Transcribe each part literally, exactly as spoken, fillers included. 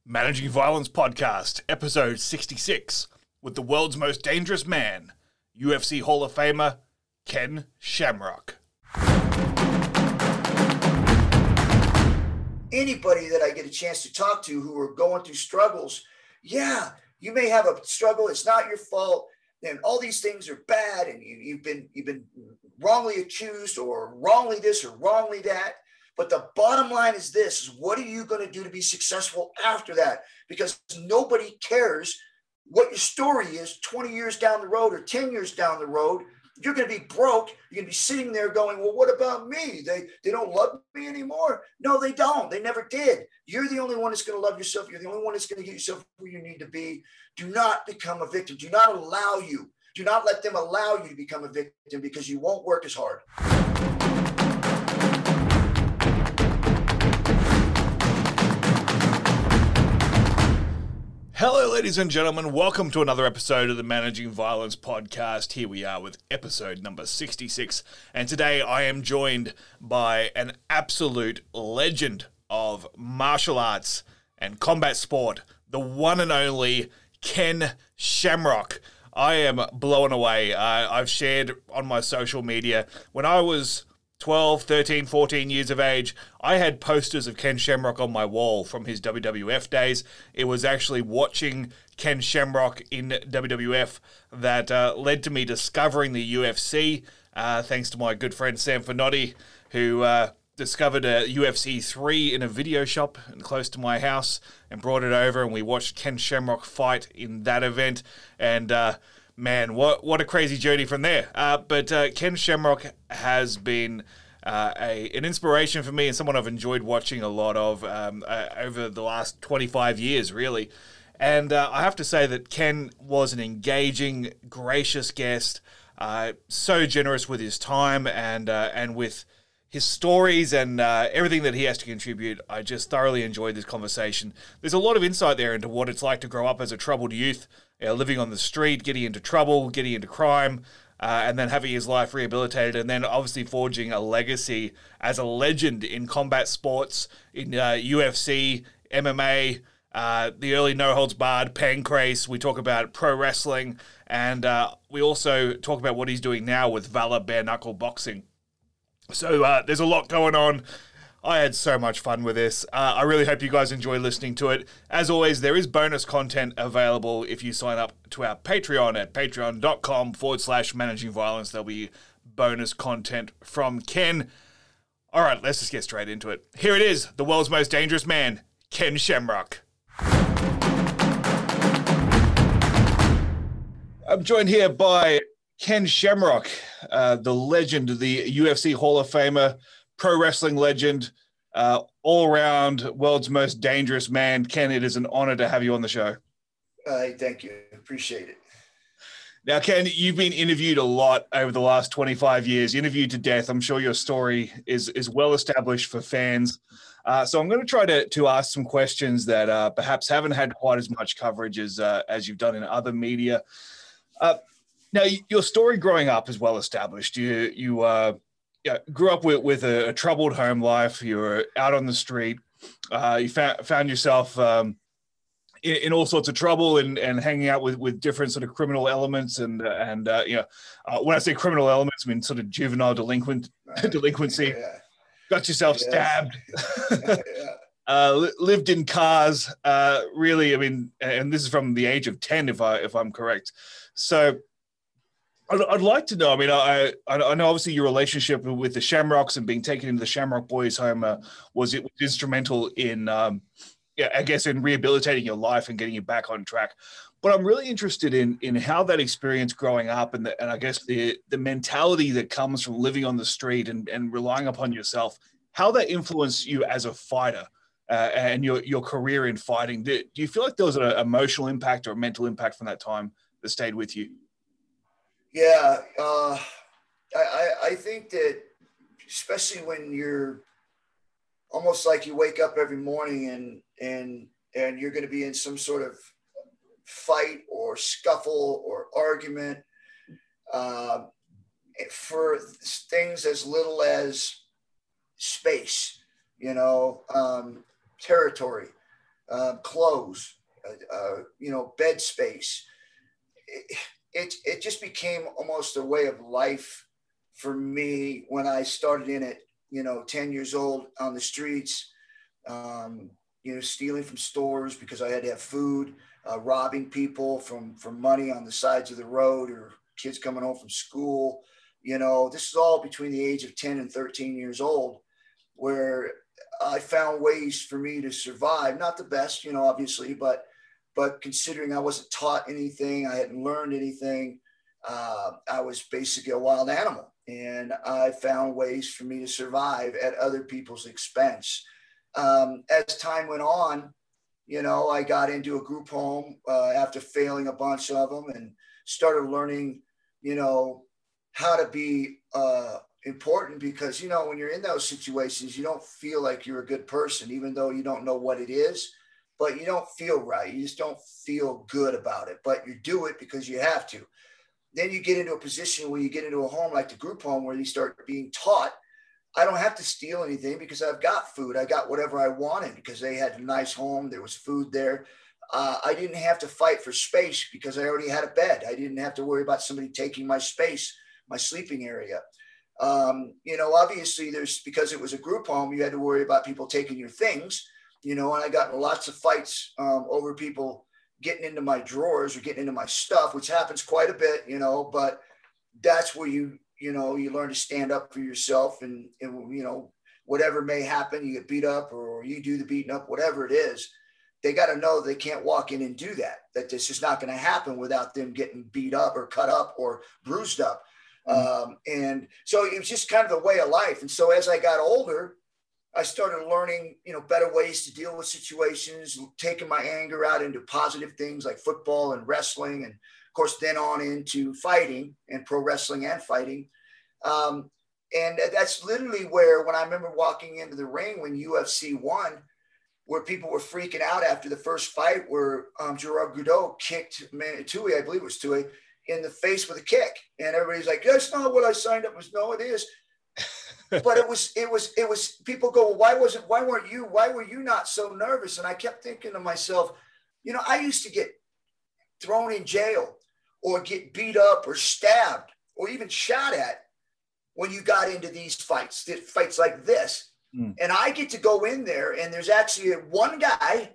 Managing Violence Podcast, episode sixty-six, with the world's most dangerous man, U F C Hall of Famer, Ken Shamrock. Anybody that I get a chance to talk to who are going through struggles, yeah, you may have a struggle, it's not your fault, and all these things are bad, and you, you've been you've been wrongly accused or wrongly this or wrongly that. But the bottom line is this, is what are you going to do to be successful after that? Because nobody cares what your story is twenty years down the road or ten years down the road. You're going to be broke. You're going to be sitting there going, well, what about me? They, they don't love me anymore. No, they don't. They never did. You're the only one that's going to love yourself. You're the only one that's going to get yourself where you need to be. Do not become a victim. Do not allow you. Do not let them allow you to become a victim because you won't work as hard. Hello, ladies and gentlemen. Welcome to another episode of the Managing Violence Podcast. Here we are with episode number sixty-six. And today I am joined by an absolute legend of martial arts and combat sport, the one and only Ken Shamrock. I am blown away. Uh, I've shared on my social media, when I was twelve, thirteen, fourteen years of age, I had posters of Ken Shamrock on my wall from his W W F days. It was actually watching Ken Shamrock in W W F that uh, led to me discovering the U F C, uh, thanks to my good friend Sam Finotti, who uh, discovered a U F C three in a video shop close to my house and brought it over, and we watched Ken Shamrock fight in that event. And uh, man, what what a crazy journey from there. Uh, but uh, Ken Shamrock has been uh, a an inspiration for me and someone I've enjoyed watching a lot of um, uh, over the last twenty-five years, really. And uh, I have to say that Ken was an engaging, gracious guest, uh, so generous with his time and uh, and with his stories and uh, everything that he has to contribute. I just thoroughly enjoyed this conversation. There's a lot of insight there into what it's like to grow up as a troubled youth, you know, living on the street, getting into trouble, getting into crime, uh, and then having his life rehabilitated, and then obviously forging a legacy as a legend in combat sports, in uh, U F C, M M A, uh, the early No Holds Barred, Pancrase. We talk about pro wrestling, and uh, we also talk about what he's doing now with Valor Bare Knuckle Boxing. So uh, there's a lot going on. I had so much fun with this. Uh, I really hope you guys enjoy listening to it. As always, there is bonus content available if you sign up to our Patreon at patreon.com forward slash managing violence. There'll be bonus content from Ken. All right, let's just get straight into it. Here it is, the world's most dangerous man, Ken Shamrock. I'm joined here by Ken Shamrock, uh, the legend, the U F C Hall of Famer, pro wrestling legend, uh, all-around world's most dangerous man. Ken, it is an honor to have you on the show. Uh, thank you. Appreciate it. Now, Ken, you've been interviewed a lot over the last twenty-five years, interviewed to death. I'm sure your story is, is well established for fans. Uh, so I'm going to try to, to ask some questions that uh, perhaps haven't had quite as much coverage as, uh, as you've done in other media. Uh, Now, your story growing up is well established. You you uh, yeah, grew up with, with a, a troubled home life. You were out on the street. Uh, you found, found yourself um, in, in all sorts of trouble and, and hanging out with, with different sort of criminal elements. And, and uh, you know, uh, when I say criminal elements, I mean sort of juvenile delinquent delinquency. Yeah. Got yourself Yeah. stabbed. Yeah. Uh, li- lived in cars. Uh, really, I mean, and this is from the age of ten, if I if I'm correct. So I'd, I'd like to know. I mean, I I know obviously your relationship with the Shamrocks and being taken into the Shamrock Boys home uh, was it was instrumental in, um, yeah, I guess, in rehabilitating your life and getting you back on track. But I'm really interested in in how that experience growing up and the, and I guess the the mentality that comes from living on the street and, and relying upon yourself, how that influenced you as a fighter uh, and your your career in fighting. Do, do you feel like there was an emotional impact or a mental impact from that time that stayed with you? Yeah, uh, I, I think that especially when you're almost like you wake up every morning and and and you're going to be in some sort of fight or scuffle or argument uh, for things as little as space, you know, um, territory, uh, clothes, uh, uh, you know, bed space. It, it, it just became almost a way of life for me when I started in it, you know, ten years old on the streets, um, you know, stealing from stores because I had to have food, uh, robbing people from, from money on the sides of the road, or kids coming home from school. You know, this is all between the age of ten and thirteen years old, where I found ways for me to survive. Not the best, you know, obviously, but but considering I wasn't taught anything, I hadn't learned anything, uh, I was basically a wild animal. And I found ways for me to survive at other people's expense. Um, as time went on, you know, I got into a group home uh, after failing a bunch of them, and started learning, you know, how to be uh, important, because, you know, when you're in those situations, you don't feel like you're a good person, even though you don't know what it is, but you don't feel right. You just don't feel good about it, but you do it because you have to. Then you get into a position where you get into a home like the group home, where you start being taught, I don't have to steal anything because I've got food. I got whatever I wanted because they had a nice home. There was food there. Uh, I didn't have to fight for space because I already had a bed. I didn't have to worry about somebody taking my space, my sleeping area. Um, you know, obviously there's, because it was a group home, you had to worry about people taking your things, you know, and I got in lots of fights um, over people getting into my drawers or getting into my stuff, which happens quite a bit, you know, but that's where you, you know, you learn to stand up for yourself, and, and, you know, whatever may happen, you get beat up or you do the beating up, whatever it is, they got to know they can't walk in and do that, that this is not going to happen without them getting beat up or cut up or bruised up. Mm-hmm. Um, and so it was just kind of the way of life. And so as I got older, I started learning, you know, better ways to deal with situations, taking my anger out into positive things like football and wrestling. And of course, then on into fighting and pro wrestling and fighting. Um, and that's literally where, when I remember walking into the ring when U F C won, where people were freaking out after the first fight, where um, Gerard Goudreau kicked Tui, I believe it was Tui, in the face with a kick. And everybody's like, that's not what I signed up with. No, it is. But it was, it was, it was, people go, well, why wasn't, why weren't you, why were you not so nervous? And I kept thinking to myself, you know, I used to get thrown in jail or get beat up or stabbed or even shot at when you got into these fights, fights like this. Mm. And I get to go in there, and there's actually one guy,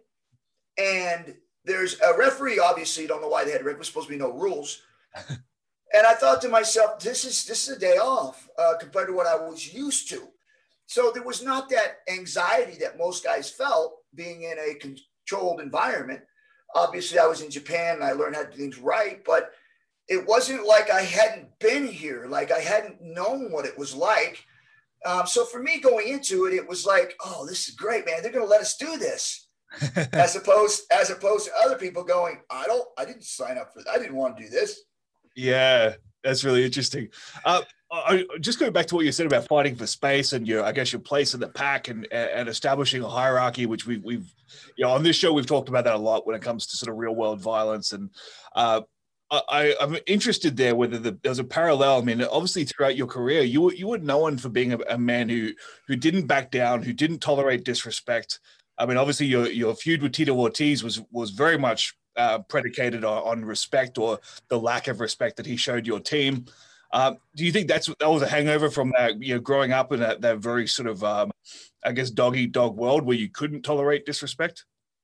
and there's a referee. Obviously, you don't know why they had a referee. There's supposed to be no rules. And I thought to myself, this is this is a day off uh, compared to what I was used to. So there was not that anxiety that most guys felt being in a controlled environment. Obviously, I was in Japan and I learned how to do things right, but it wasn't like I hadn't been here, like I hadn't known what it was like. Um, so for me going into it, it was like, oh, this is great, man. They're going to let us do this. as opposed as opposed to other people going, I don't, I didn't sign up for that. I didn't want to do this. Yeah, that's really interesting. Uh, I, just going back to what you said about fighting for space and your, I guess, your place in the pack and and establishing a hierarchy, which we, we've, you know, on this show we've talked about that a lot when it comes to sort of real world violence. And uh, I, I'm interested there whether the, there's a parallel. I mean, obviously throughout your career, you were you were known for being a, a man who who didn't back down, who didn't tolerate disrespect. I mean, obviously your your feud with Tito Ortiz was was very much Uh, predicated on, on respect, or the lack of respect that he showed your team. Um, do you think that's that was a hangover from that, you know, growing up in that, that very sort of, um, I guess, dog eat dog world where you couldn't tolerate disrespect?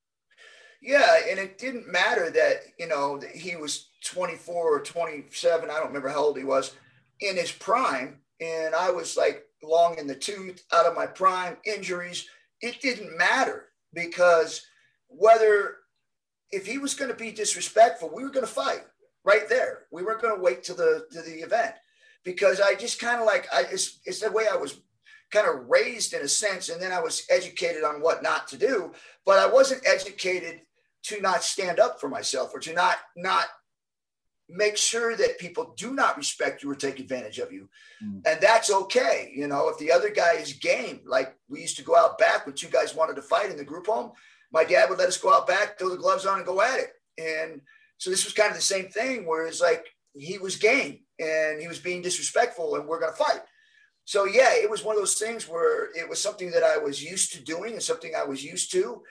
Yeah, and it didn't matter that, you know, that he was twenty-four or twenty-seven, I don't remember how old he was, in his prime, and I was like long in the tooth, out of my prime, injuries. It didn't matter, because whether if he was going to be disrespectful, we were going to fight right there. We weren't going to wait to the to the event, because I just kind of like, I it's, it's the way I was kind of raised in a sense. And then I was educated on what not to do, but I wasn't educated to not stand up for myself, or to not, not make sure that people do not respect you or take advantage of you. Mm. And that's okay. You know, if the other guy is game, like we used to go out back when two guys wanted to fight in the group home, my dad would let us go out back, throw the gloves on and go at it. And so this was kind of the same thing, where it's like he was game and he was being disrespectful and we're going to fight. So yeah, it was one of those things where it was something that I was used to doing and something I was used to.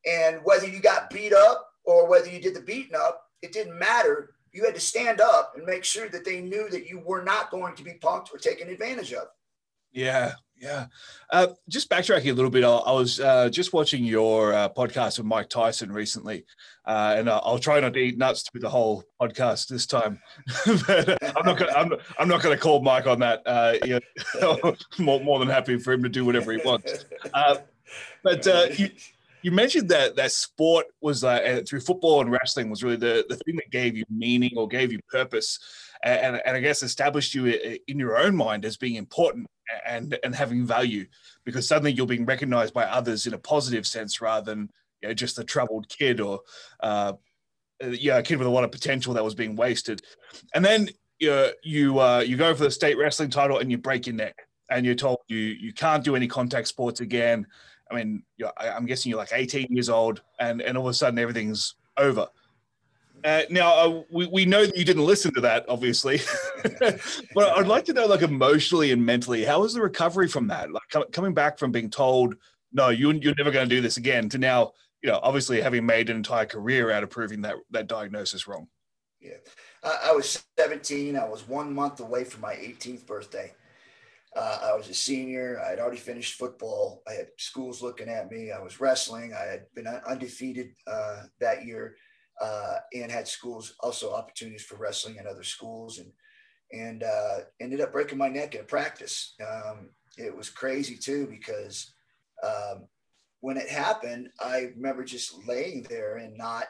And whether you got beat up or whether you did the beating up, it didn't matter. You had to stand up and make sure that they knew that you were not going to be punked or taken advantage of. Yeah, yeah. Uh, just backtracking a little bit, I, I was uh, just watching your uh, podcast with Mike Tyson recently, uh, and I'll, I'll try not to eat nuts through the whole podcast this time. But I'm not gonna, I'm, I'm not going to call Mike on that. Uh, you know, more, more than happy for him to do whatever he wants. Uh, but uh, you, you mentioned that that sport was uh, through football and wrestling was really the, the thing that gave you meaning or gave you purpose, and, and I guess established you in your own mind as being important and and having value, because suddenly you're being recognized by others in a positive sense rather than, you know, just a troubled kid or uh, yeah, a kid with a lot of potential that was being wasted. And then you know, you uh, you go for the state wrestling title and you break your neck and you're told you you can't do any contact sports again. I mean, you're, I'm guessing you're like eighteen years old, and, and all of a sudden everything's over. Uh, now, uh, we, we know that you didn't listen to that, obviously, but I'd like to know, like, emotionally and mentally, how was the recovery from that? Like, com- coming back from being told, no, you, you're never going to do this again, to now, you know, obviously having made an entire career out of proving that, that diagnosis wrong. Yeah. I, I was seventeen. I was one month away from my eighteenth birthday. Uh, I was a senior. I had already finished football. I had schools looking at me. I was wrestling. I had been undefeated uh, that year. Uh, and had schools also opportunities for wrestling in other schools, and and uh, ended up breaking my neck at practice. Um, it was crazy too, because um, when it happened, I remember just laying there and not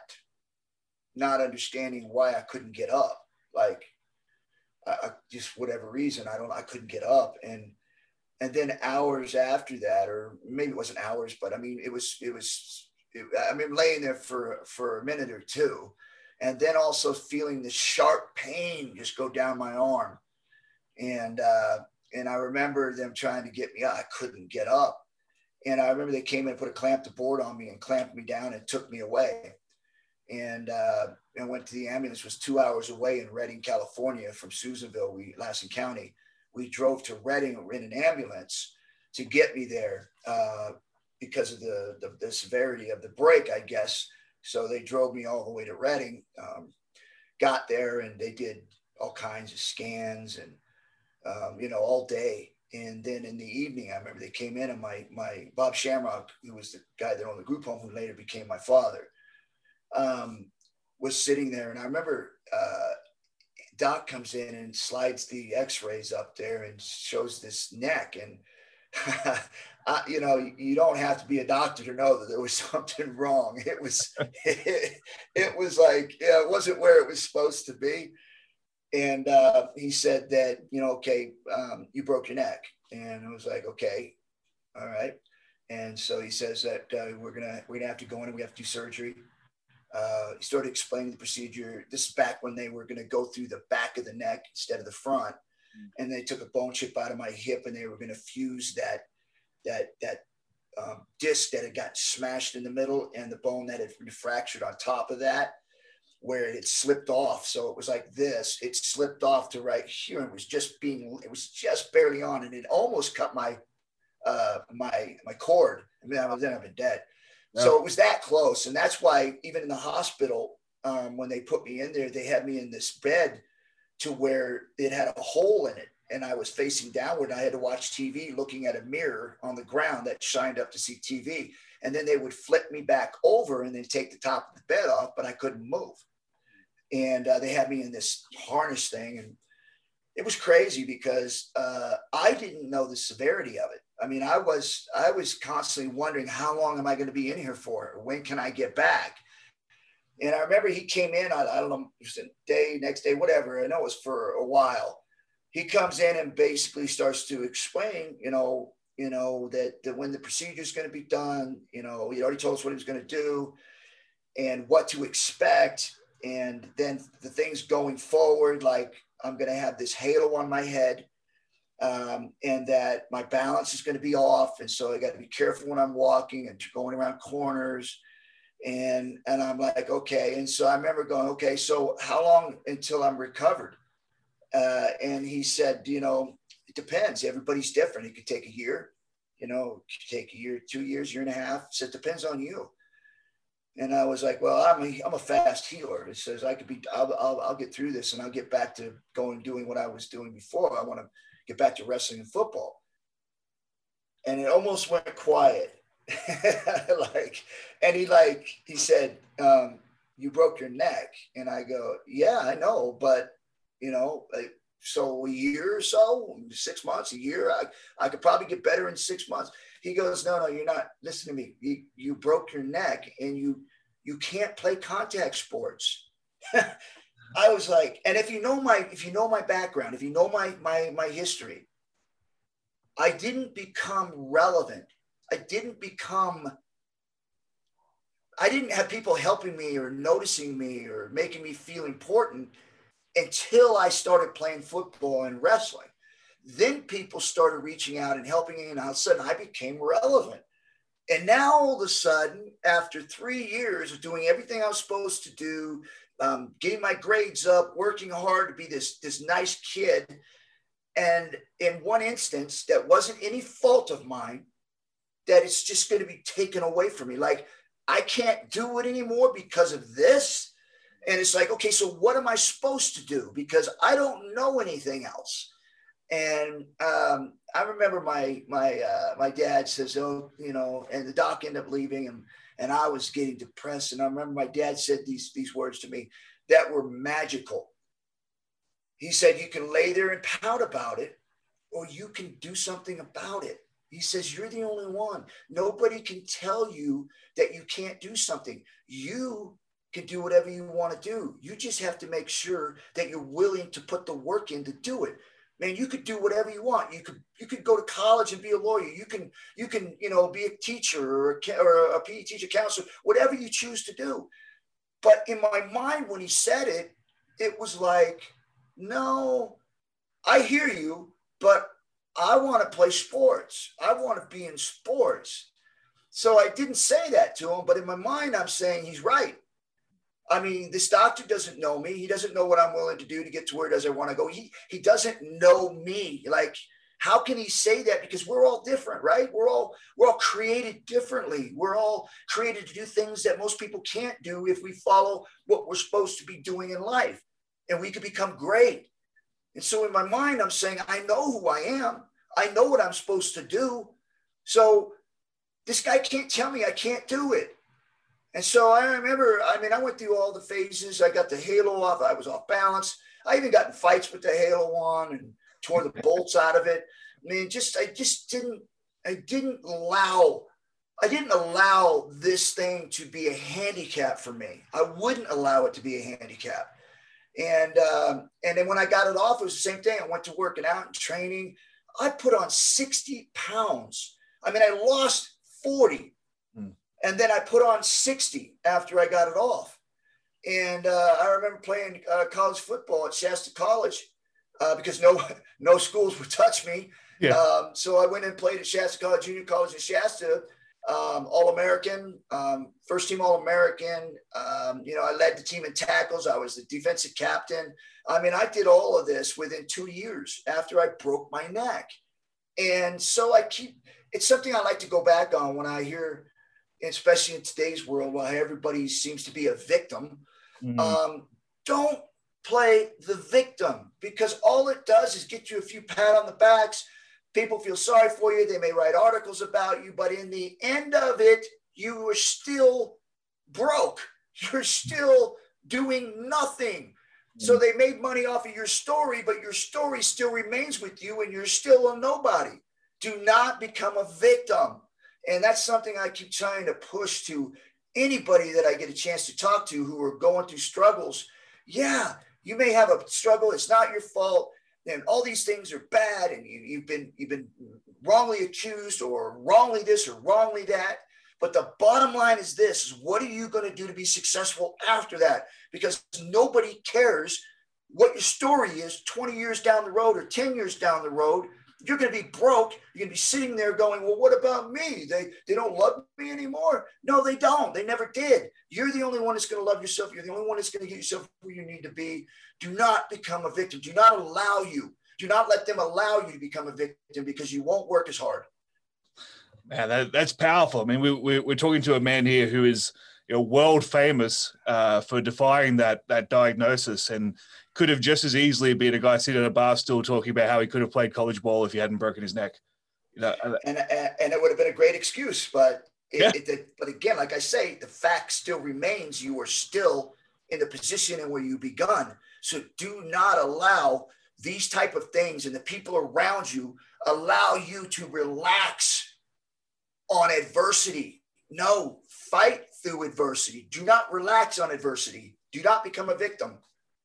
not understanding why I couldn't get up. Like I, I just whatever reason, I don't I couldn't get up, and and then hours after that, or maybe it wasn't hours, but I mean it was it was. I mean, laying there for, for a minute or two, and then also feeling the sharp pain just go down my arm. And, uh, and I remember them trying to get me up. I couldn't get up. And I remember they came in and put a clamp to board on me and clamped me down and took me away. And, uh, and went to the ambulance. It was two hours away in Redding, California from Susanville, we, Lassen County. We drove to Redding in an ambulance to get me there. Uh, because of the, the, the severity of the break, I guess. So they drove me all the way to Redding, um, got there, and they did all kinds of scans and, um, you know, all day. And then in the evening, I remember they came in, and my, my Bob Shamrock, who was the guy that owned the group home, who later became my father, um, was sitting there. And I remember uh, Doc comes in and slides the x-rays up there and shows this neck. And I, you know, you don't have to be a doctor to know that there was something wrong. It was, it, it was like, yeah, it wasn't where it was supposed to be. And uh, he said that, you know, okay, um, you broke your neck. And I was like, okay, all right. And so he says that uh, we're gonna we're gonna have to go in and we have to do surgery. Uh, he started explaining the procedure. This is back when they were gonna go through the back of the neck instead of the front. And they took a bone chip out of my hip, and they were gonna fuse that that that um, disc that had got smashed in the middle and the bone that had been fractured on top of that, where it had slipped off. So it was like this, it slipped off to right here. And it was just being, it was just barely on, and it almost cut my, uh, my, my cord. I mean, I was then I've been dead. Yeah. So it was that close. And that's why even in the hospital, um, when they put me in there, they had me in this bed to where it had a hole in it. And I was facing downward. And I had to watch T V looking at a mirror on the ground that shined up to see T V. And then they would flip me back over and then take the top of the bed off, but I couldn't move. And uh, they had me in this harness thing. And it was crazy because uh, I didn't know the severity of it. I mean, I was, I was constantly wondering, how long am I going to be in here for? When can I get back? And I remember he came in, I, I don't know, it was a day, next day, whatever. I know it was for a while. He comes in and basically starts to explain, you know, you know, that, that when the procedure is going to be done, you know, he already told us what he was going to do and what to expect. And then the things going forward, like I'm going to have this halo on my head, um, and that my balance is going to be off. And so I got to be careful when I'm walking and going around corners. And, and I'm like, okay. And so I remember going, okay, so how long until I'm recovered? Uh, and he said, you know, it depends. Everybody's different. It could take a year, you know, it could take a year, two years, year and a half. So it depends on you. And I was like, well, I'm a, I'm a fast healer. It says I could be, I'll, I'll, I'll get through this and I'll get back to going, doing what I was doing before. I want to get back to wrestling and football. And it almost went quiet. like, and he like, he said, um, you broke your neck. And I go, yeah, I know. But, you know, like, so a year or so, six months, a year, I, I could probably get better in six months. He goes, no, no, you're not. Listen to me. You, you broke your neck and you, you can't play contact sports. I was like, and if you know my, if you know my background, if you know my, my, my history, I didn't become relevant. I didn't become, I didn't have people helping me or noticing me or making me feel important until I started playing football and wrestling. Then people started reaching out and helping me, and all of a sudden I became relevant. And now all of a sudden, after three years of doing everything I was supposed to do, um, getting my grades up, working hard to be this, this nice kid, and in one instance that wasn't any fault of mine, that it's just going to be taken away from me. Like, I can't do it anymore because of this. And it's like, okay, so what am I supposed to do? Because I don't know anything else. And um, I remember my my uh, my dad says, oh, you know, and the doc ended up leaving, and and I was getting depressed. And I remember my dad said these these words to me that were magical. He said, you can lay there and pout about it, or you can do something about it. He says, you're the only one. Nobody can tell you that you can't do something. You can do whatever you want to do. You just have to make sure that you're willing to put the work in to do it. Man, you could do whatever you want. You could you could go to college and be a lawyer. You can you can you know be a teacher or a, or a P E teacher, counselor, whatever you choose to do. But in my mind, when he said it, it was like, no, I hear you, but I want to play sports. I want to be in sports. So I didn't say that to him, but in my mind, I'm saying he's right. I mean, this doctor doesn't know me. He doesn't know what I'm willing to do to get to where it does I want to go. He he doesn't know me. Like, how can he say that? Because we're all different, right? We're all we're all created differently. We're all created to do things that most people can't do if we follow what we're supposed to be doing in life. And we could become great. And so in my mind, I'm saying, I know who I am. I know what I'm supposed to do. So this guy can't tell me I can't do it. And so I remember, I mean, I went through all the phases. I got the halo off. I was off balance. I even got in fights with the halo on and tore the bolts out of it. I mean, just, I just didn't, I didn't allow, I didn't allow this thing to be a handicap for me. I wouldn't allow it to be a handicap. And, um, and then when I got it off, it was the same thing. I went to working out and training. I put on sixty pounds. I mean, I lost forty. Hmm. And then I put on sixty after I got it off. And uh, I remember playing uh, college football at Shasta College uh, because no no schools would touch me. Yeah. Um, so I went and played at Shasta College, Junior College in Shasta, um, All-American, um, first team All-American. Um, you know, I led the team in tackles. I was the defensive captain. I mean, I did all of this within two years after I broke my neck. And so I keep, it's something I like to go back on when I hear, especially in today's world, while everybody seems to be a victim. Mm. Um, don't play the victim, because all it does is get you a few pat on the backs. People feel sorry for you. They may write articles about you, but in the end of it, you are still broke. You're still doing nothing. Mm. So they made money off of your story, but your story still remains with you and you're still a nobody. Do not become a victim. And that's something I keep trying to push to anybody that I get a chance to talk to who are going through struggles. Yeah, you may have a struggle. It's not your fault. And all these things are bad. And you, you've been you've been wrongly accused or wrongly this or wrongly that. But the bottom line is this, is what are you going to do to be successful after that? Because nobody cares what your story is twenty years down the road or ten years down the road. You're going to be broke. You're going to be sitting there going, well, what about me? They they don't love me anymore. No, they don't. They never did. You're the only one that's going to love yourself. You're the only one that's going to get yourself where you need to be. Do not become a victim. Do not allow you. Do not let them allow you to become a victim, because you won't work as hard. Man, that, that's powerful. I mean, we, we, we're talking to a man here who is you know, world famous uh, for defying that that diagnosis, and could have just as easily been a guy sitting at a bar stool talking about how he could have played college ball if he hadn't broken his neck. You know, and and, and it would have been a great excuse, but yeah. it, it, but again, like I say, the fact still remains: you are still in the position in where you begun. So do not allow these type of things and the people around you allow you to relax on adversity. No, fight through adversity. Do not relax on adversity. Do not become a victim.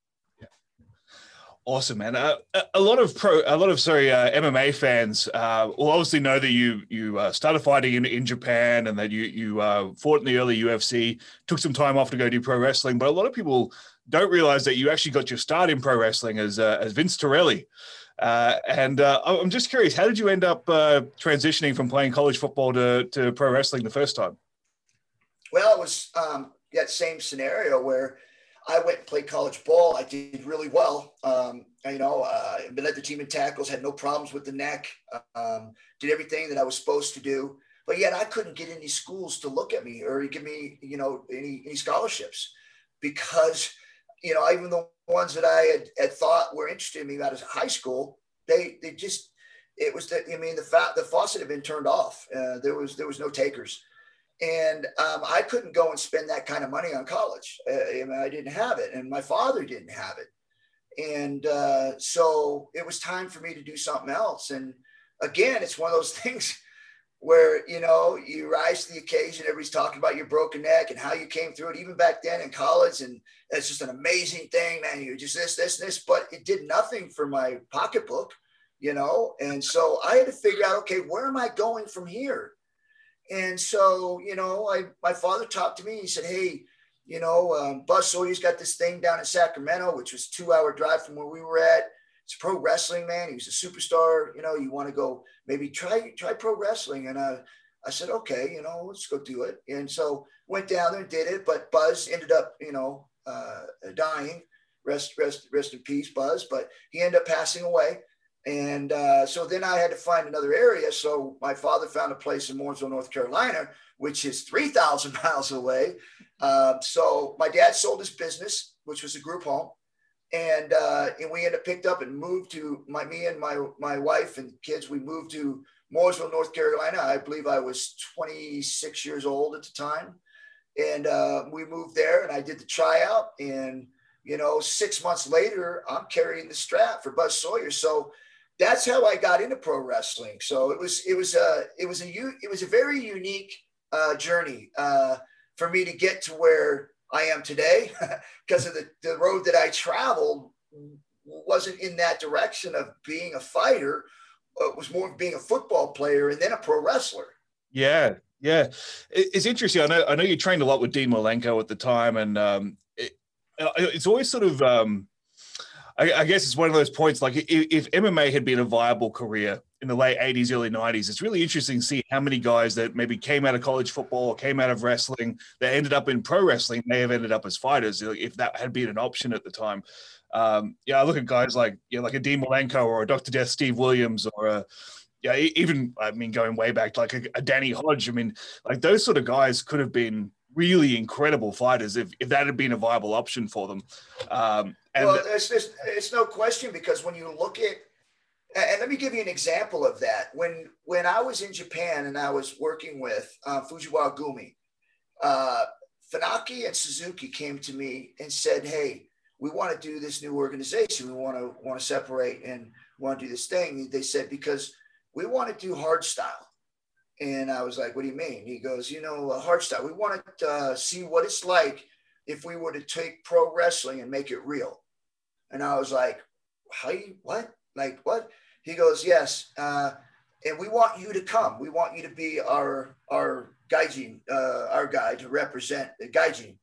Awesome, man. Uh, a lot of pro, a lot of sorry, uh, M M A fans uh, will obviously know that you you uh, started fighting in, in Japan, and that you you uh, fought in the early U F C. Took some time off to go do pro wrestling, but a lot of people don't realize that you actually got your start in pro wrestling as uh, as Vince Torelli. Uh, and uh, I'm just curious, how did you end up uh, transitioning from playing college football to to pro wrestling the first time? Well, it was um, that same scenario where I went and played college ball. I did really well. Um, you know, uh, led the team in tackles, had no problems with the neck, um, did everything that I was supposed to do. But yet I couldn't get any schools to look at me or give me, you know, any, any scholarships because, you know, even the ones that I had, had thought were interested in me out of high school, they they just, it was that, I mean, the fa- the faucet had been turned off. Uh, there was there was no takers. And um, I couldn't go and spend that kind of money on college. Uh, I, mean, I didn't have it, and my father didn't have it. And uh, so it was time for me to do something else. And again, it's one of those things where, you know, you rise to the occasion. Everybody's talking about your broken neck and how you came through it, even back then in college. And it's just an amazing thing, man. You just this, this, this, but it did nothing for my pocketbook, you know? And so I had to figure out, okay, where am I going from here? And so, you know, I, my father talked to me. He said, hey, you know, um, Buzz Sawyer's got this thing down in Sacramento, which was a two hour drive from where we were at. It's pro wrestling, man. He was a superstar. You know, you want to go maybe try, try pro wrestling. And uh, I said, okay, you know, let's go do it. And so went down there and did it. But Buzz ended up, you know, uh, dying. Rest, rest, rest in peace, Buzz. But he ended up passing away. And uh, so then I had to find another area. So my father found a place in Mooresville, North Carolina, which is three thousand miles away. Uh, so my dad sold his business, which was a group home. And, uh, and we ended up picked up and moved to my, me and my, my wife and kids. We moved to Mooresville, North Carolina. I believe I was twenty-six years old at the time. And uh, we moved there and I did the tryout. And, you know, six months later, I'm carrying the strap for Buzz Sawyer. So that's how I got into pro wrestling. So it was, it was a, it was a, it was a very unique uh, journey uh, for me to get to where I am today because of the, the road that I traveled wasn't in that direction of being a fighter. It was more of being a football player and then a pro wrestler. Yeah. Yeah. It's interesting. I know, I know you trained a lot with Dean Malenko at the time, and um, it, it's always sort of, um, I, I guess it's one of those points, like if, if M M A had been a viable career in the late eighties, early nineties, it's really interesting to see how many guys that maybe came out of college football or came out of wrestling that ended up in pro wrestling may have ended up as fighters if that had been an option at the time. Um, yeah, I look at guys like, you know, like a Dean Malenko or a Doctor Death Steve Williams or a, yeah, even, I mean, going way back, like a, a Danny Hodge. I mean, like those sort of guys could have been really incredible fighters if, if that had been a viable option for them. Um, and well, there's, there's, it's no question, because when you look at, and let me give you an example of that. When when I was in Japan and I was working with uh, Fujiwara Gumi, uh, Funaki and Suzuki came to me and said, hey, we want to do this new organization. We want to want to separate and want to do this thing. They said, because we want to do hard style. And I was like, what do you mean? He goes, you know, uh, hard style. We want to uh, see what it's like if we were to take pro wrestling and make it real. And I was like, how you, what? Like what? He goes, yes. Uh, and we want you to come. We want you to be our, our gaijin, uh, our guy to represent the gaijin,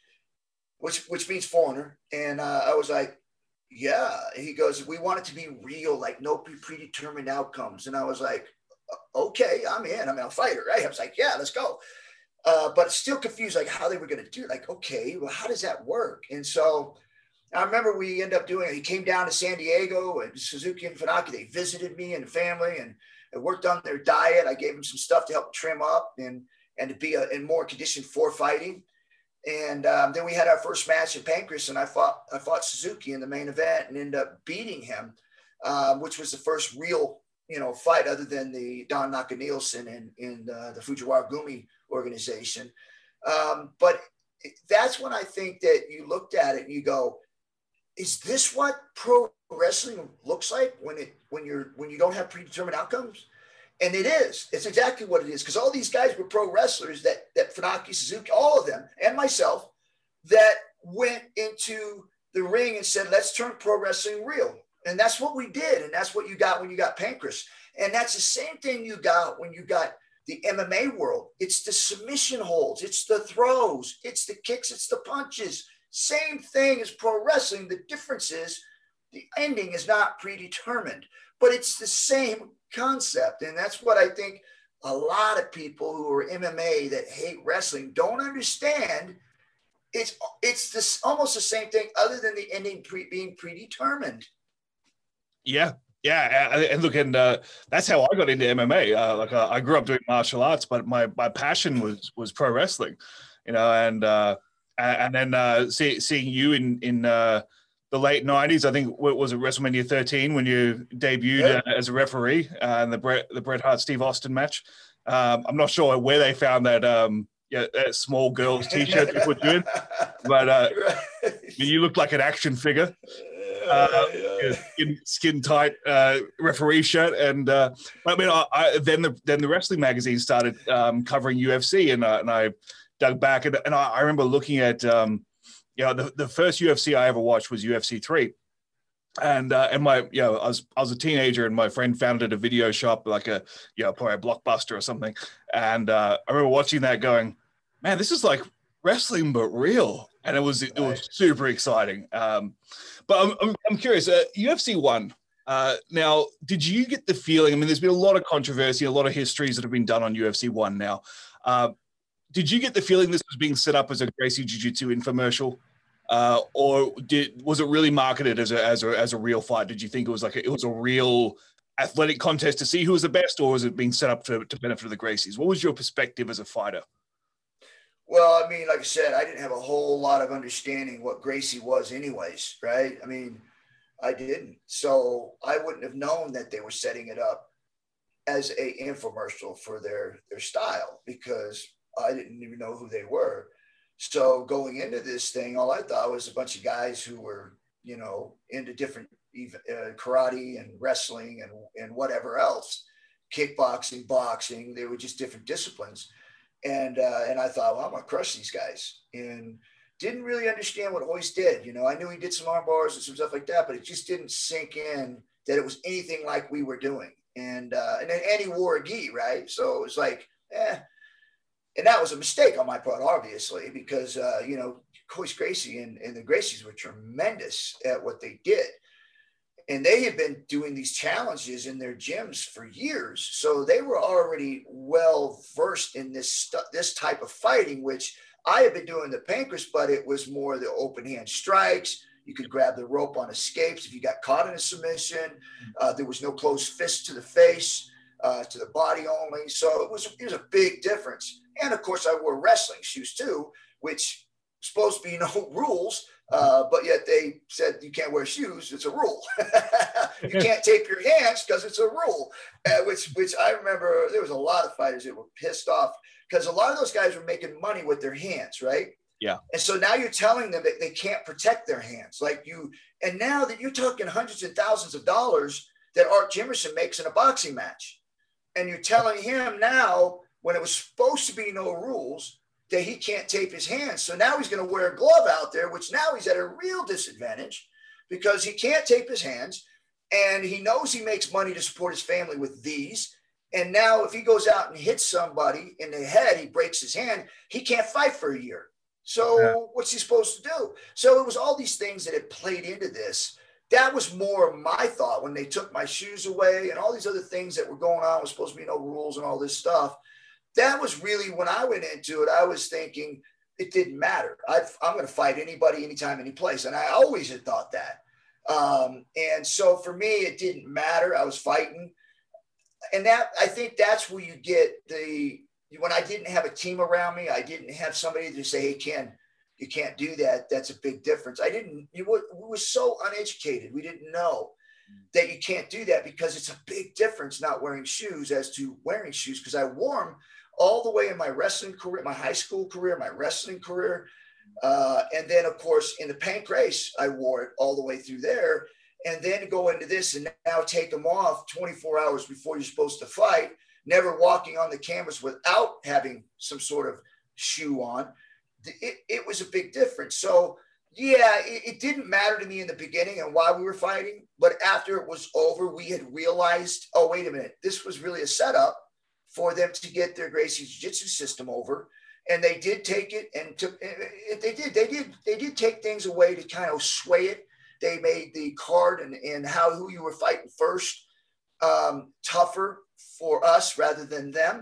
which, which means foreigner. And uh, I was like, yeah. He goes, we want it to be real, like no predetermined outcomes. And I was like, okay, I'm in. I'm a fighter, right? I was like, yeah, let's go. Uh, but still confused, like how they were going to do it. Like, okay, well, how does that work? And so I remember we ended up doing it. He came down to San Diego, and Suzuki and Funaki, they visited me and the family and, and worked on their diet. I gave them some stuff to help trim up and, and to be a, in more condition for fighting. And um, then we had our first match in Pancrase, and I fought I fought Suzuki in the main event and ended up beating him, um, which was the first real, you know, fight other than the Don Nakanielsen in, in uh, the Fujiwara Gumi organization. Um, but that's when I think that you looked at it and you go, is this what pro wrestling looks like when it when you're when you don't have predetermined outcomes? And it is. It's exactly what it is, because all these guys were pro wrestlers that that Funaki, Suzuki, all of them, and myself, that went into the ring and said, let's turn pro wrestling real. And that's what we did. And that's what you got when you got Pancrase. And that's the same thing you got when you got the M M A world. It's the submission holds. It's the throws. It's the kicks. It's the punches. Same thing as pro wrestling. The difference is the ending is not predetermined, but it's the same concept. And that's what I think a lot of people who are M M A that hate wrestling don't understand. It's it's this almost the same thing, other than the ending pre, being predetermined. Yeah, yeah, and look, and uh, that's how I got into M M A. Uh, like uh, I grew up doing martial arts, but my my passion was was pro wrestling, you know, and uh, and then uh, see, seeing you in in uh, the late nineties, I think, what was it, WrestleMania thirteen, when you debuted Yeah. uh, as a referee uh, in the Bret the Bret Hart Steve Austin match. Um, I'm not sure where they found that um, yeah, that small girl's T-shirt to put you in, but uh, Right. you looked like an action figure. Uh, skin, skin tight uh, referee shirt, and uh, I mean, I, I, then the then the wrestling magazine started um, covering U F C, and, uh, and I dug back, and, and I, I remember looking at, um, you know, the, the first U F C I ever watched was U F C three, and uh, and my, you know, I was I was a teenager, and my friend founded a video shop, like a, you know, probably a Blockbuster or something, and uh, I remember watching that, going, man, this is like wrestling but real, and it was it Right. was super exciting. Um, but I'm I'm, I'm curious. Uh, U F C one. Uh, now, did you get the feeling? I mean, there's been a lot of controversy, a lot of histories that have been done on U F C one now. Uh, did you get the feeling this was being set up as a Gracie Jiu-Jitsu infomercial, uh, or did was it really marketed as a as a as a real fight? Did you think it was like a, it was a real athletic contest to see who was the best, or was it being set up to, to benefit of the Gracies? What was your perspective as a fighter? Well, I mean, like I said, I didn't have a whole lot of understanding what Gracie was anyways, right? I mean, I didn't. So I wouldn't have known that they were setting it up as a infomercial for their, their style, because I didn't even know who they were. So going into this thing, all I thought was a bunch of guys who were, you know, into different even, uh, karate and wrestling and, and whatever else, kickboxing, boxing. They were just different disciplines. And uh, and I thought, well, I'm gonna crush these guys, and didn't really understand what Hoist did. You know, I knew he did some arm bars and some stuff like that, but it just didn't sink in that it was anything like we were doing. And uh, and then and he wore a gi, right? So it was like, eh. And that was a mistake on my part, obviously, because uh, you know, Hoist Gracie and, and the Gracies were tremendous at what they did. And they had been doing these challenges in their gyms for years. So they were already well versed in this stu- this type of fighting, which I had been doing the Pancrase, but it was more the open hand strikes. You could grab the rope on escapes if you got caught in a submission. Uh, there was no closed fist to the face, uh, to the body only. So it was, it was a big difference. And of course, I wore wrestling shoes too, which supposed to be no rules. Uh, but yet they said you can't wear shoes. It's a rule. You can't tape your hands because it's a rule, uh, which which I remember there was a lot of fighters that were pissed off because a lot of those guys were making money with their hands, right? Yeah. And so now you're telling them that they can't protect their hands. Like you, and now that you're talking hundreds and thousands of dollars that Art Jimerson makes in a boxing match. And you're telling him now, when it was supposed to be no rules, that he can't tape his hands. So now he's going to wear a glove out there, which now he's at a real disadvantage because he can't tape his hands. And he knows he makes money to support his family with these. And now if he goes out and hits somebody in the head, he breaks his hand, he can't fight for a year. So yeah. What's he supposed to do? So it was all these things that had played into this. That was more my thought when they took my shoes away and all these other things that were going on. It was supposed to be no rules and all this stuff. That was really when I went into it, I was thinking it didn't matter. I've, I'm going to fight anybody, anytime, any place. And I always had thought that. Um, and so for me, it didn't matter. I was fighting. And that, I think that's where you get the, when I didn't have a team around me, I didn't have somebody to say, hey, Ken, You can't do that. That's a big difference. I didn't, you were, we were so uneducated. We didn't know that you can't do that because it's a big difference not wearing shoes as to wearing shoes. Because I wore them all the way in my wrestling career, my high school career, my wrestling career. Uh, and then, of course, in the paint race, I wore it all the way through there. And then go into this and now take them off twenty-four hours before you're supposed to fight, never walking on the canvas without having some sort of shoe on. It, it was a big difference. So, yeah, it, it didn't matter to me in the beginning and why we were fighting. But after it was over, we had realized, oh, wait a minute, this was really a setup for them to get their Gracie Jiu-Jitsu system over. And they did take it and took it, they did, they did, they did take things away to kind of sway it. They made the card and, and how, who you were fighting first um, tougher for us rather than them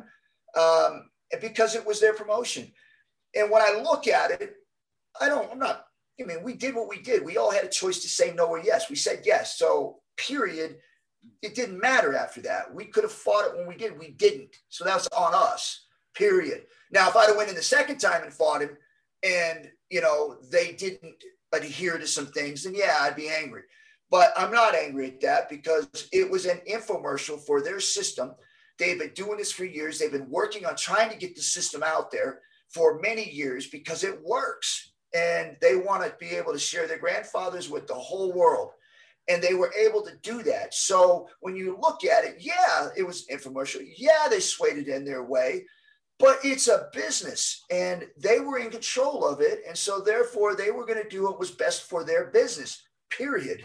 um, because it was their promotion. And when I look at it, I don't, I'm not, I mean, we did what we did. We all had a choice to say no or yes. We said yes. So period. It didn't matter after that. We could have fought it when we did. We didn't. So that was on us, period. Now, if I'd have went in the second time and fought him and, you know, they didn't adhere to some things, then yeah, I'd be angry. But I'm not angry at that because it was an infomercial for their system. They've been doing this for years. They've been working on trying to get the system out there for many years because it works. And they want to be able to share their grandfathers with the whole world. And they were able to do that. So when you look at it, yeah, it was infomercial. Yeah, they swayed it in their way. But it's a business and they were in control of it. And so therefore they were going to do what was best for their business, period.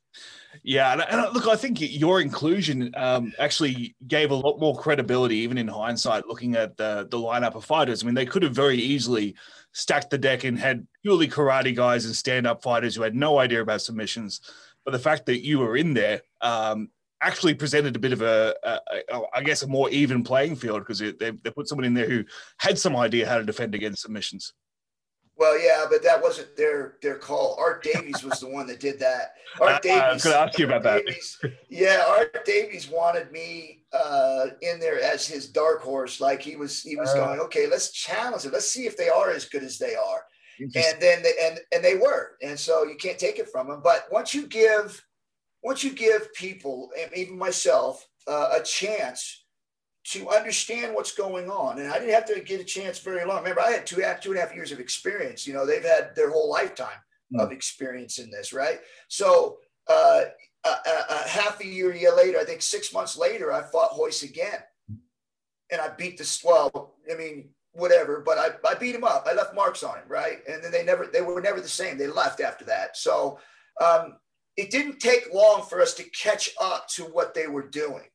Yeah. And, and look, I think your inclusion um, actually gave a lot more credibility, even in hindsight, looking at the, the lineup of fighters. I mean, they could have very easily stacked the deck and had purely karate guys and stand-up fighters who had no idea about submissions. But the fact that you were in there um, actually presented a bit of a, a, a, I guess, a more even playing field because they, they put someone in there who had some idea how to defend against submissions. Well, yeah, but that wasn't their their call. Art Davies was the one that did that. Art Davies. I was going to ask you about that. Davies, yeah, Art Davies wanted me uh, in there as his dark horse. Like he was, he was uh, going, okay, let's challenge it. Let's see if they are as good as they are. And then they, and and they were, and so you can't take it from them. But once you give, once you give people, and even myself, uh, a chance to understand what's going on, and I didn't have to get a chance very long. Remember, I had two, two and a half years of experience. You know, they've had their whole lifetime mm. of experience in this, right? So uh, a, a, a half a year, year later, I think six months later, I fought Royce again, and I beat the well. I mean. Whatever, but I, I beat him up. I left marks on him, right? And then they never, they were never the same. They left after that. So um, it didn't take long for us to catch up to what they were doing.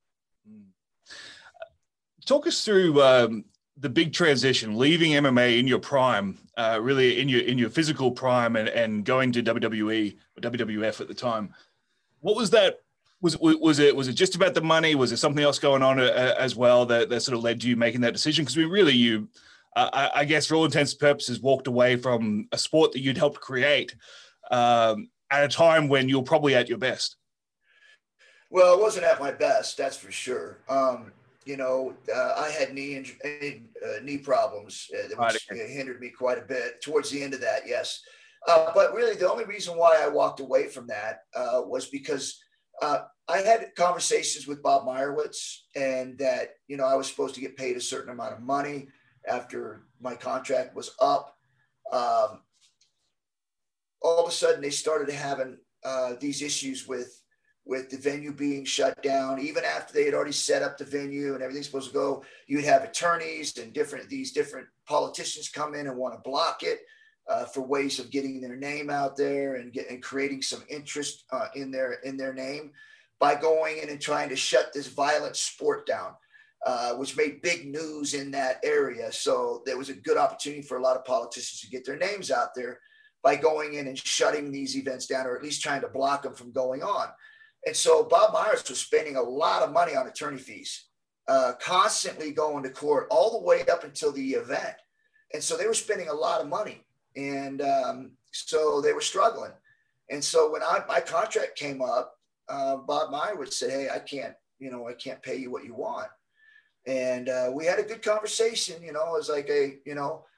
Talk us through um, the big transition, leaving M M A in your prime, uh, really in your in your physical prime, and, and going to W W E or W W F at the time. What was that? Was, was it was it just about the money? Was there something else going on uh, as well that, that sort of led to you making that decision? Because we really, you, uh, I, I guess for all intents and purposes, walked away from a sport that you'd helped create um, at a time when you're probably at your best. Well, it wasn't at my best, that's for sure. Um, you know, uh, I had knee inj- uh, knee problems, uh, which right. hindered me quite a bit towards the end of that, yes. Uh, but really, the only reason why I walked away from that uh, was because uh, I had conversations with Bob Meyerowitz, and that, you know, I was supposed to get paid a certain amount of money after my contract was up. Um, all of a sudden, they started having uh, these issues with with the venue being shut down. Even after they had already set up the venue and everything's supposed to go, you'd have attorneys and different these different politicians come in and want to block it uh, for ways of getting their name out there and get and creating some interest uh, in their in their name by going in and trying to shut this violent sport down, uh, which made big news in that area. So there was a good opportunity for a lot of politicians to get their names out there by going in and shutting these events down, or at least trying to block them from going on. And so Bob Myers was spending a lot of money on attorney fees, uh, constantly going to court all the way up until the event. And so they were spending a lot of money. And um, so they were struggling. And so when I, my contract came up, uh, Bob Myers would say, hey, I can't, you know, I can't pay you what you want. And uh, we had a good conversation. You know, it was like a, you know,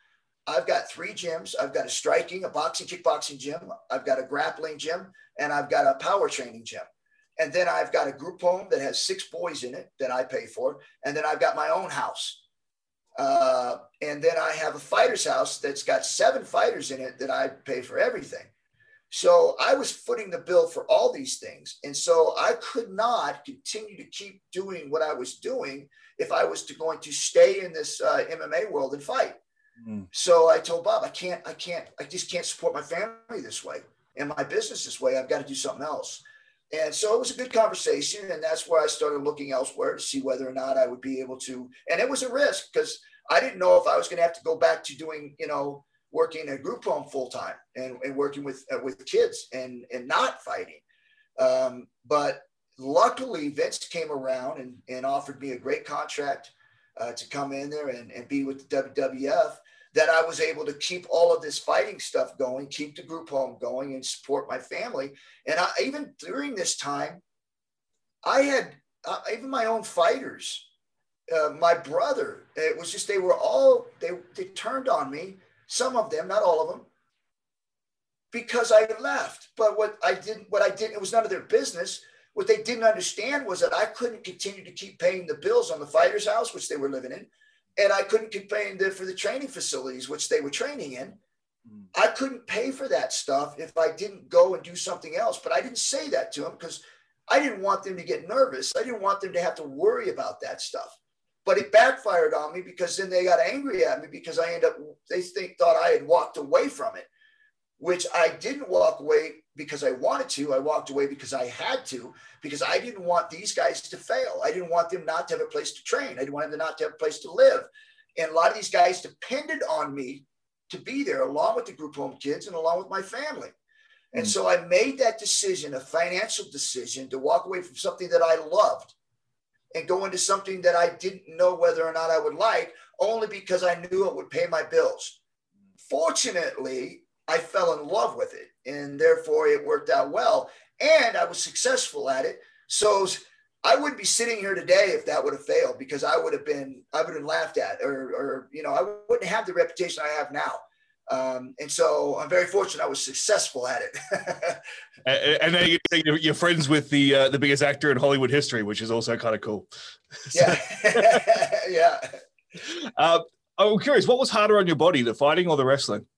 I've got three gyms. I've got a striking, a boxing, kickboxing gym. I've got a grappling gym, and I've got a power training gym. And then I've got a group home that has six boys in it that I pay for. And then I've got my own house. Uh, and then I have a fighter's house that's got seven fighters in it that I pay for everything. So I was footing the bill for all these things. And so I could not continue to keep doing what I was doing if I was to going to stay in this uh, M M A world and fight. Mm. So I told Bob, I can't, I can't, I just can't support my family this way and my business this way. I've got to do something else. And so it was a good conversation. And that's where I started looking elsewhere to see whether or not I would be able to. And it was a risk because I didn't know if I was going to have to go back to doing, you know, working a group home full time and, and working with, uh, with kids and, and not fighting. Um, but luckily Vince came around and, and offered me a great contract uh, to come in there and, and be with the W W F, that I was able to keep all of this fighting stuff going, keep the group home going and support my family. And I, even during this time, I had uh, even my own fighters, uh, my brother, it was just, they were all, they, they turned on me. Some of them, not all of them, because I left. But what I didn't, what I didn't, it was none of their business. What they didn't understand was that I couldn't continue to keep paying the bills on the fighter's house, which they were living in. And I couldn't keep paying the, for the training facilities, which they were training in. Mm. I couldn't pay for that stuff if I didn't go and do something else. But I didn't say that to them because I didn't want them to get nervous. I didn't want them to have to worry about that stuff. But it backfired on me because then they got angry at me because I ended up, they think, thought I had walked away from it, which I didn't walk away because I wanted to. I walked away because I had to, because I didn't want these guys to fail. I didn't want them not to have a place to train. I didn't want them not to have a place to live. And a lot of these guys depended on me to be there along with the group home kids and along with my family. And mm-hmm. so I made that decision, a financial decision, to walk away from something that I loved and go into something that I didn't know whether or not I would like, only because I knew it would pay my bills. Fortunately, I fell in love with it, and therefore it worked out well. And I was successful at it. So I wouldn't be sitting here today if that would have failed, because I would have been, I would have been laughed at, or, or, you know, I wouldn't have the reputation I have now. Um, and so I'm very fortunate I was successful at it. and, and then you're, you're friends with the uh, the biggest actor in Hollywood history, which is also kind of cool. Yeah. Yeah. Uh, I'm curious, what was harder on your body, the fighting or the wrestling?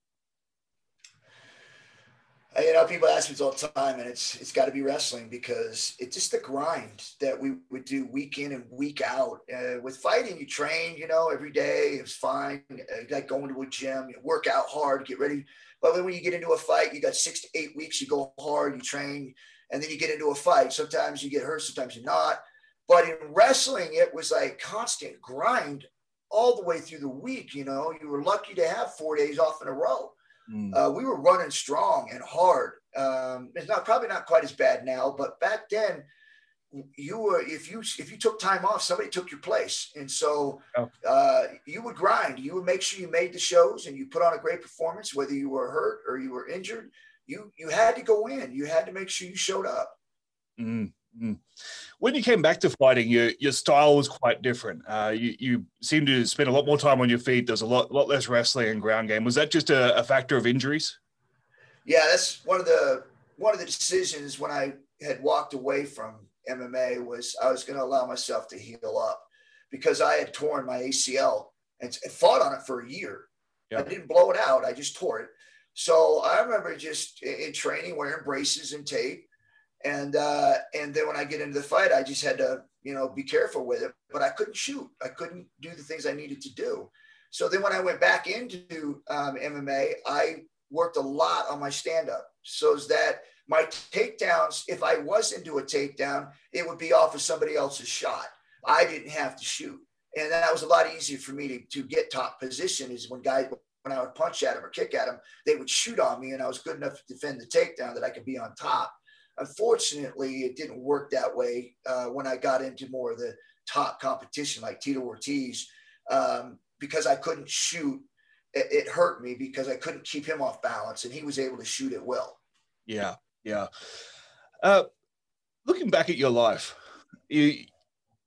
You know, people ask me this all the time, and it's it's got to be wrestling, because it's just the grind that we would do week in and week out. Uh, with fighting, you train, you know, every day. It's fine. Uh, like going to a gym, you work out hard, get ready. But then when you get into a fight, you got six to eight weeks. You go hard, you train, and then you get into a fight. Sometimes you get hurt, sometimes you're not. But in wrestling, it was like constant grind all the way through the week. You know, you were lucky to have four days off in a row. Uh, we were running strong and hard. Um, it's not probably not quite as bad now, but back then, you were if you if you took time off, somebody took your place, and so uh, you would grind. You would make sure you made the shows and you put on a great performance, whether you were hurt or you were injured. You you had to go in. You had to make sure you showed up. Mm-hmm. When you came back to fighting, your your style was quite different. Uh, you you seemed to spend a lot more time on your feet. There's a lot lot less wrestling and ground game. Was that just a, a factor of injuries? Yeah, that's one of the one of the decisions when I had walked away from M M A was I was going to allow myself to heal up, because I had torn my A C L and fought on it for a year. Yep. I didn't blow it out. I just tore it. So I remember just in training wearing braces and tape. And uh, and then when I get into the fight, I just had to, you know, be careful with it. But I couldn't shoot. I couldn't do the things I needed to do. So then when I went back into um, M M A, I worked a lot on my stand-up. So is that my takedowns, if I was into a takedown, it would be off of somebody else's shot. I didn't have to shoot. And that was a lot easier for me to, to get top position, is when guys, when I would punch at them or kick at them, they would shoot on me, and I was good enough to defend the takedown that I could be on top. Unfortunately, it didn't work that way uh, when I got into more of the top competition like Tito Ortiz, um, because I couldn't shoot. It, it hurt me because I couldn't keep him off balance, and he was able to shoot it well. Yeah, yeah. Uh, looking back at your life, you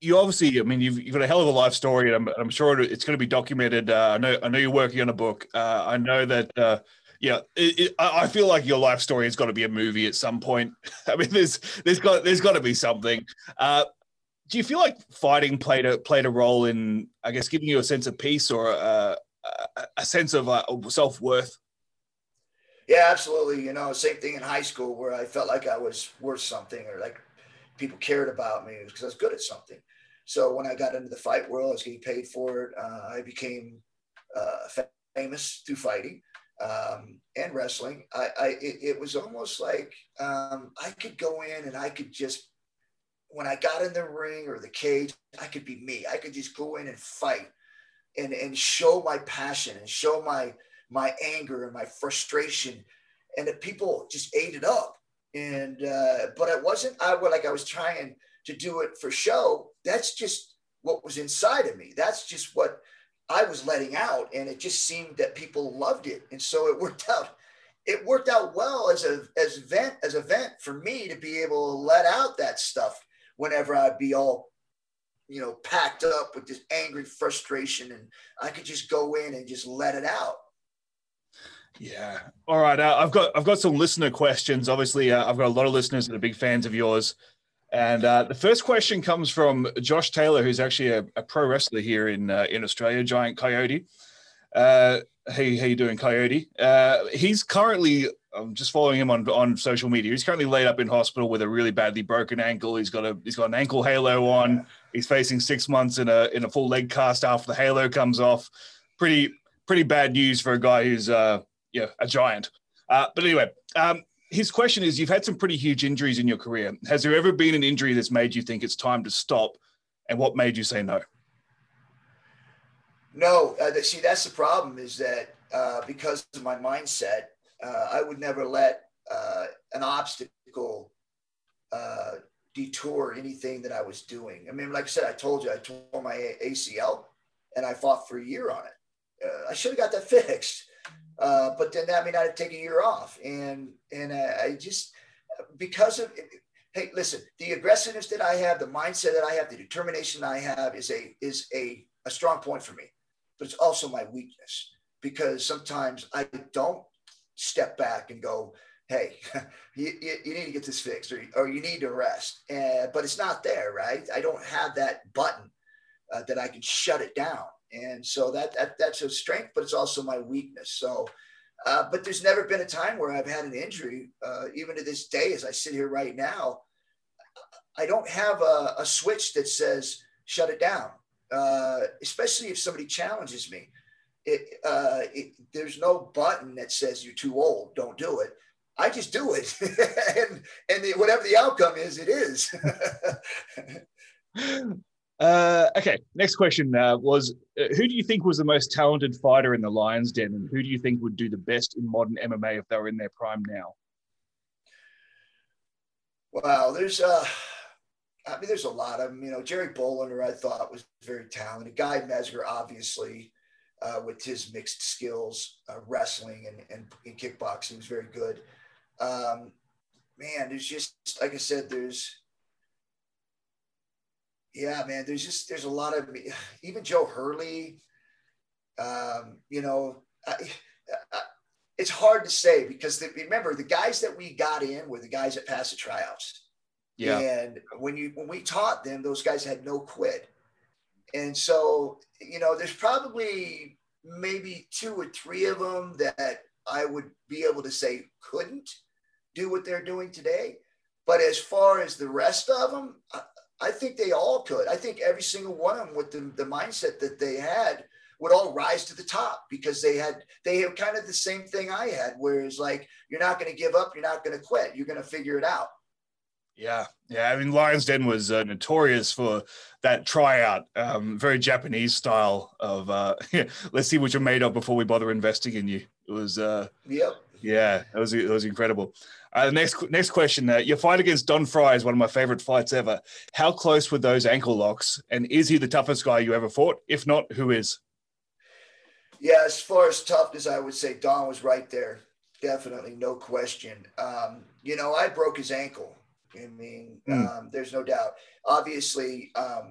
you obviously, I mean, you've, you've got a hell of a life story, and I'm, I'm sure it's going to be documented. Uh, I know, I know you're working on a book. Uh, I know that, uh, yeah, it, it, I I feel like your life story has got to be a movie at some point. I mean, there's, there's got, there's got to be something. Uh, do you feel like fighting played a played a role in, I guess, giving you a sense of peace or a, a, a sense of uh, self worth? Yeah, absolutely. You know, same thing in high school where I felt like I was worth something or like people cared about me because I was good at something. So when I got into the fight world, I was getting paid for it. Uh, I became uh, famous through fighting um, and wrestling. I, I it, it was almost like um, I could go in and I could just, when I got in the ring or the cage, I could be me. I could just go in and fight and and show my passion and show my my anger and my frustration, and that people just ate it up. And uh, but it wasn't I was like I was trying to do it for show. That's just what was inside of me. That's just what I was letting out, and it just seemed that people loved it, and so it worked out. It worked out well as a as event as a vent for me to be able to let out that stuff whenever I'd be all, you know, packed up with this angry frustration, and I could just go in and just let it out. Yeah. All right. Uh, I've got I've got some listener questions. Obviously, uh, I've got a lot of listeners that are big fans of yours. And uh, the first question comes from Josh Taylor, who's actually a, a pro wrestler here in uh, in Australia, Giant Coyote. Uh, hey, how you doing, Coyote? Uh, he's currently, I'm just following him on, on social media. He's currently laid up in hospital with a really badly broken ankle. He's got a he's got an ankle halo on. He's facing six months in a in a full leg cast after the halo comes off. Pretty pretty bad news for a guy who's uh yeah a giant. Uh, but anyway, um, his question is: you've had some pretty huge injuries in your career. Has there ever been an injury that's made you think it's time to stop? And what made you say no? No, uh, see, that's the problem is that uh, because of my mindset, uh, I would never let uh, an obstacle uh, detour anything that I was doing. I mean, like I said, I told you I tore my A C L and I fought for a year on it. Uh, I should have got that fixed. Uh, but then that mean I'd take a year off. And, and I, I just, because of, hey, listen, the aggressiveness that I have, the mindset that I have, the determination I have is a, is a, a strong point for me. But it's also my weakness because sometimes I don't step back and go, hey, you, you, you need to get this fixed or, or you need to rest. Uh, but it's not there, right? I don't have that button uh, that I can shut it down. And so that, that that's a strength, but it's also my weakness. So, uh, but there's never been a time where I've had an injury, uh, even to this day, as I sit here right now, I don't have a, a switch that says, shut it down. Uh, especially if somebody challenges me, it, uh, it, there's no button that says you're too old, don't do it. I just do it. and and the, whatever the outcome is, it is. uh, okay, next question uh, was, uh, who do you think was the most talented fighter in the Lions Den, and who do you think would do the best in modern M M A if they were in their prime now? Wow, there's uh I mean, there's a lot of them. You know, Jerry Bolander, I thought was very talented. Guy Mesger, obviously, uh, with his mixed skills, uh, wrestling and, and, and kickboxing, was very good. Um, man, there's just, like I said, there's, yeah, man, there's just, there's a lot of, even Joe Hurley, um, you know, I, I, it's hard to say because the, remember, the guys that we got in were the guys that passed the tryouts. Yeah. And when you when we taught them, those guys had no quit. And so, you know, there's probably maybe two or three of them that I would be able to say couldn't do what they're doing today. But as far as the rest of them, I, I think they all could. I think every single one of them with the, the mindset that they had would all rise to the top because they had they have kind of the same thing I had, whereas like, you're not going to give up. You're not going to quit. You're going to figure it out. Yeah, yeah. I mean, Lions Den was uh, notorious for that tryout, um, very Japanese style of uh, let's see what you're made of before we bother investing in you. It was, uh, yep, yeah, it was it was incredible. Uh, next next question: uh, your fight against Don Fry is one of my favorite fights ever. How close were those ankle locks? And is he the toughest guy you ever fought? If not, who is? Yeah, as far as toughness, I would say Don was right there. Definitely, no question. Um, you know, I broke his ankle. I mean, mm. um, there's no doubt. Obviously, um,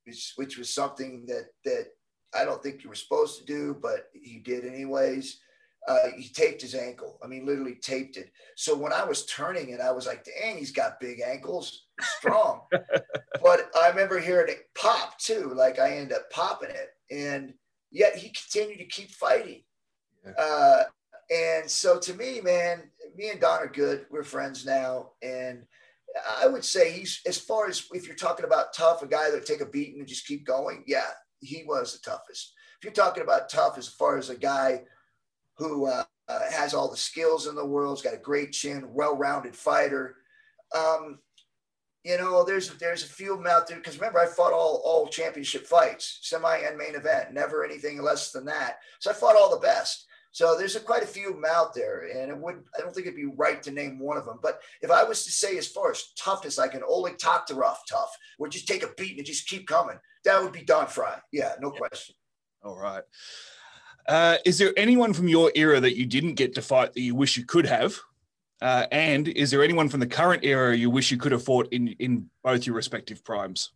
which, which was something that, that I don't think you were supposed to do, but he did anyways. Uh, he taped his ankle. I mean, literally taped it. So when I was turning it, I was like, dang, he's got big ankles, strong. But I remember hearing it pop too. Like I ended up popping it. And yet he continued to keep fighting. Yeah. Uh, and so to me, man, me and Don are good. We're friends now. And I would say he's, as far as if you're talking about tough, a guy that take a beating and just keep going. Yeah, he was the toughest. If you're talking about tough as far as a guy who uh, uh, has all the skills in the world, has got a great chin, well-rounded fighter. Um, you know, there's there's a few of them out there, because remember, I fought all all championship fights, semi and main event, never anything less than that. So I fought all the best. So there's a, quite a few of them out there, and it would I don't think it'd be right to name one of them. But if I was to say as far as toughness, like an Oleg Taktarov tough, where just take a beat and just keep coming, that would be Don Frye. Yeah, no yeah. question. All right. Uh, is there anyone from your era that you didn't get to fight that you wish you could have? Uh, and is there anyone from the current era you wish you could have fought in, in both your respective primes?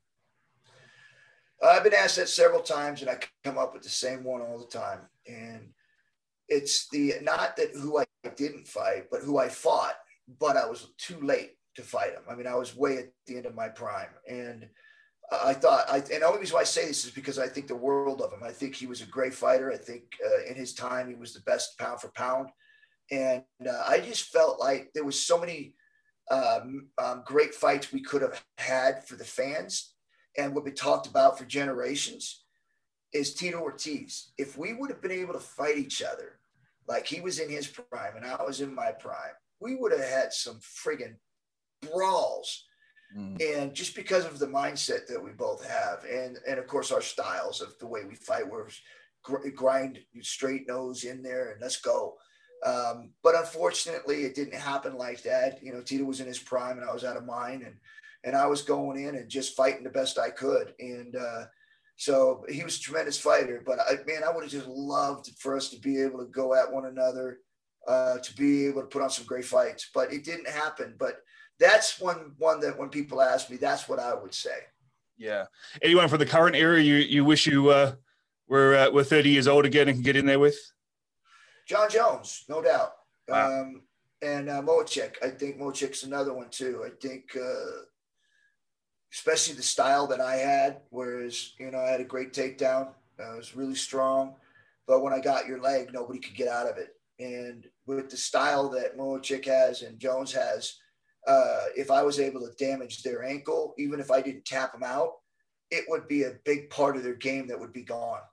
I've been asked that several times, and I come up with the same one all the time. And it's the not that who I didn't fight, but who I fought, but I was too late to fight him. I mean, I was way at the end of my prime. And I thought, I, and the only reason why I say this is because I think the world of him. I think he was a great fighter. I think uh, in his time, he was the best pound for pound. And uh, I just felt like there was so many um, um, great fights we could have had for the fans. And what we talked about for generations is Tito Ortiz. If we would have been able to fight each other like he was in his prime and I was in my prime, we would have had some friggin' brawls. Mm. And just because of the mindset that we both have, and and of course our styles of the way we fight, we're gr- grind straight nose in there and let's go. Um, but unfortunately, it didn't happen like that. You know, Tito was in his prime and I was out of mine, and and I was going in and just fighting the best I could. And uh, so he was a tremendous fighter. But I, man, I would have just loved for us to be able to go at one another, uh, to be able to put on some great fights. But it didn't happen. But that's one one that when people ask me, that's what I would say. Yeah. Anyone from the current era you you wish you uh, were uh, were thirty years old again and can get in there with? John Jones, no doubt. Wow. Um, and uh, Moachek. I think Moachek's another one too. I think uh, especially the style that I had, whereas, you know, I had a great takedown. I was really strong. But when I got your leg, nobody could get out of it. And with the style that Moachek has and Jones has, Uh, if I was able to damage their ankle, even if I didn't tap them out, it would be a big part of their game that would be gone.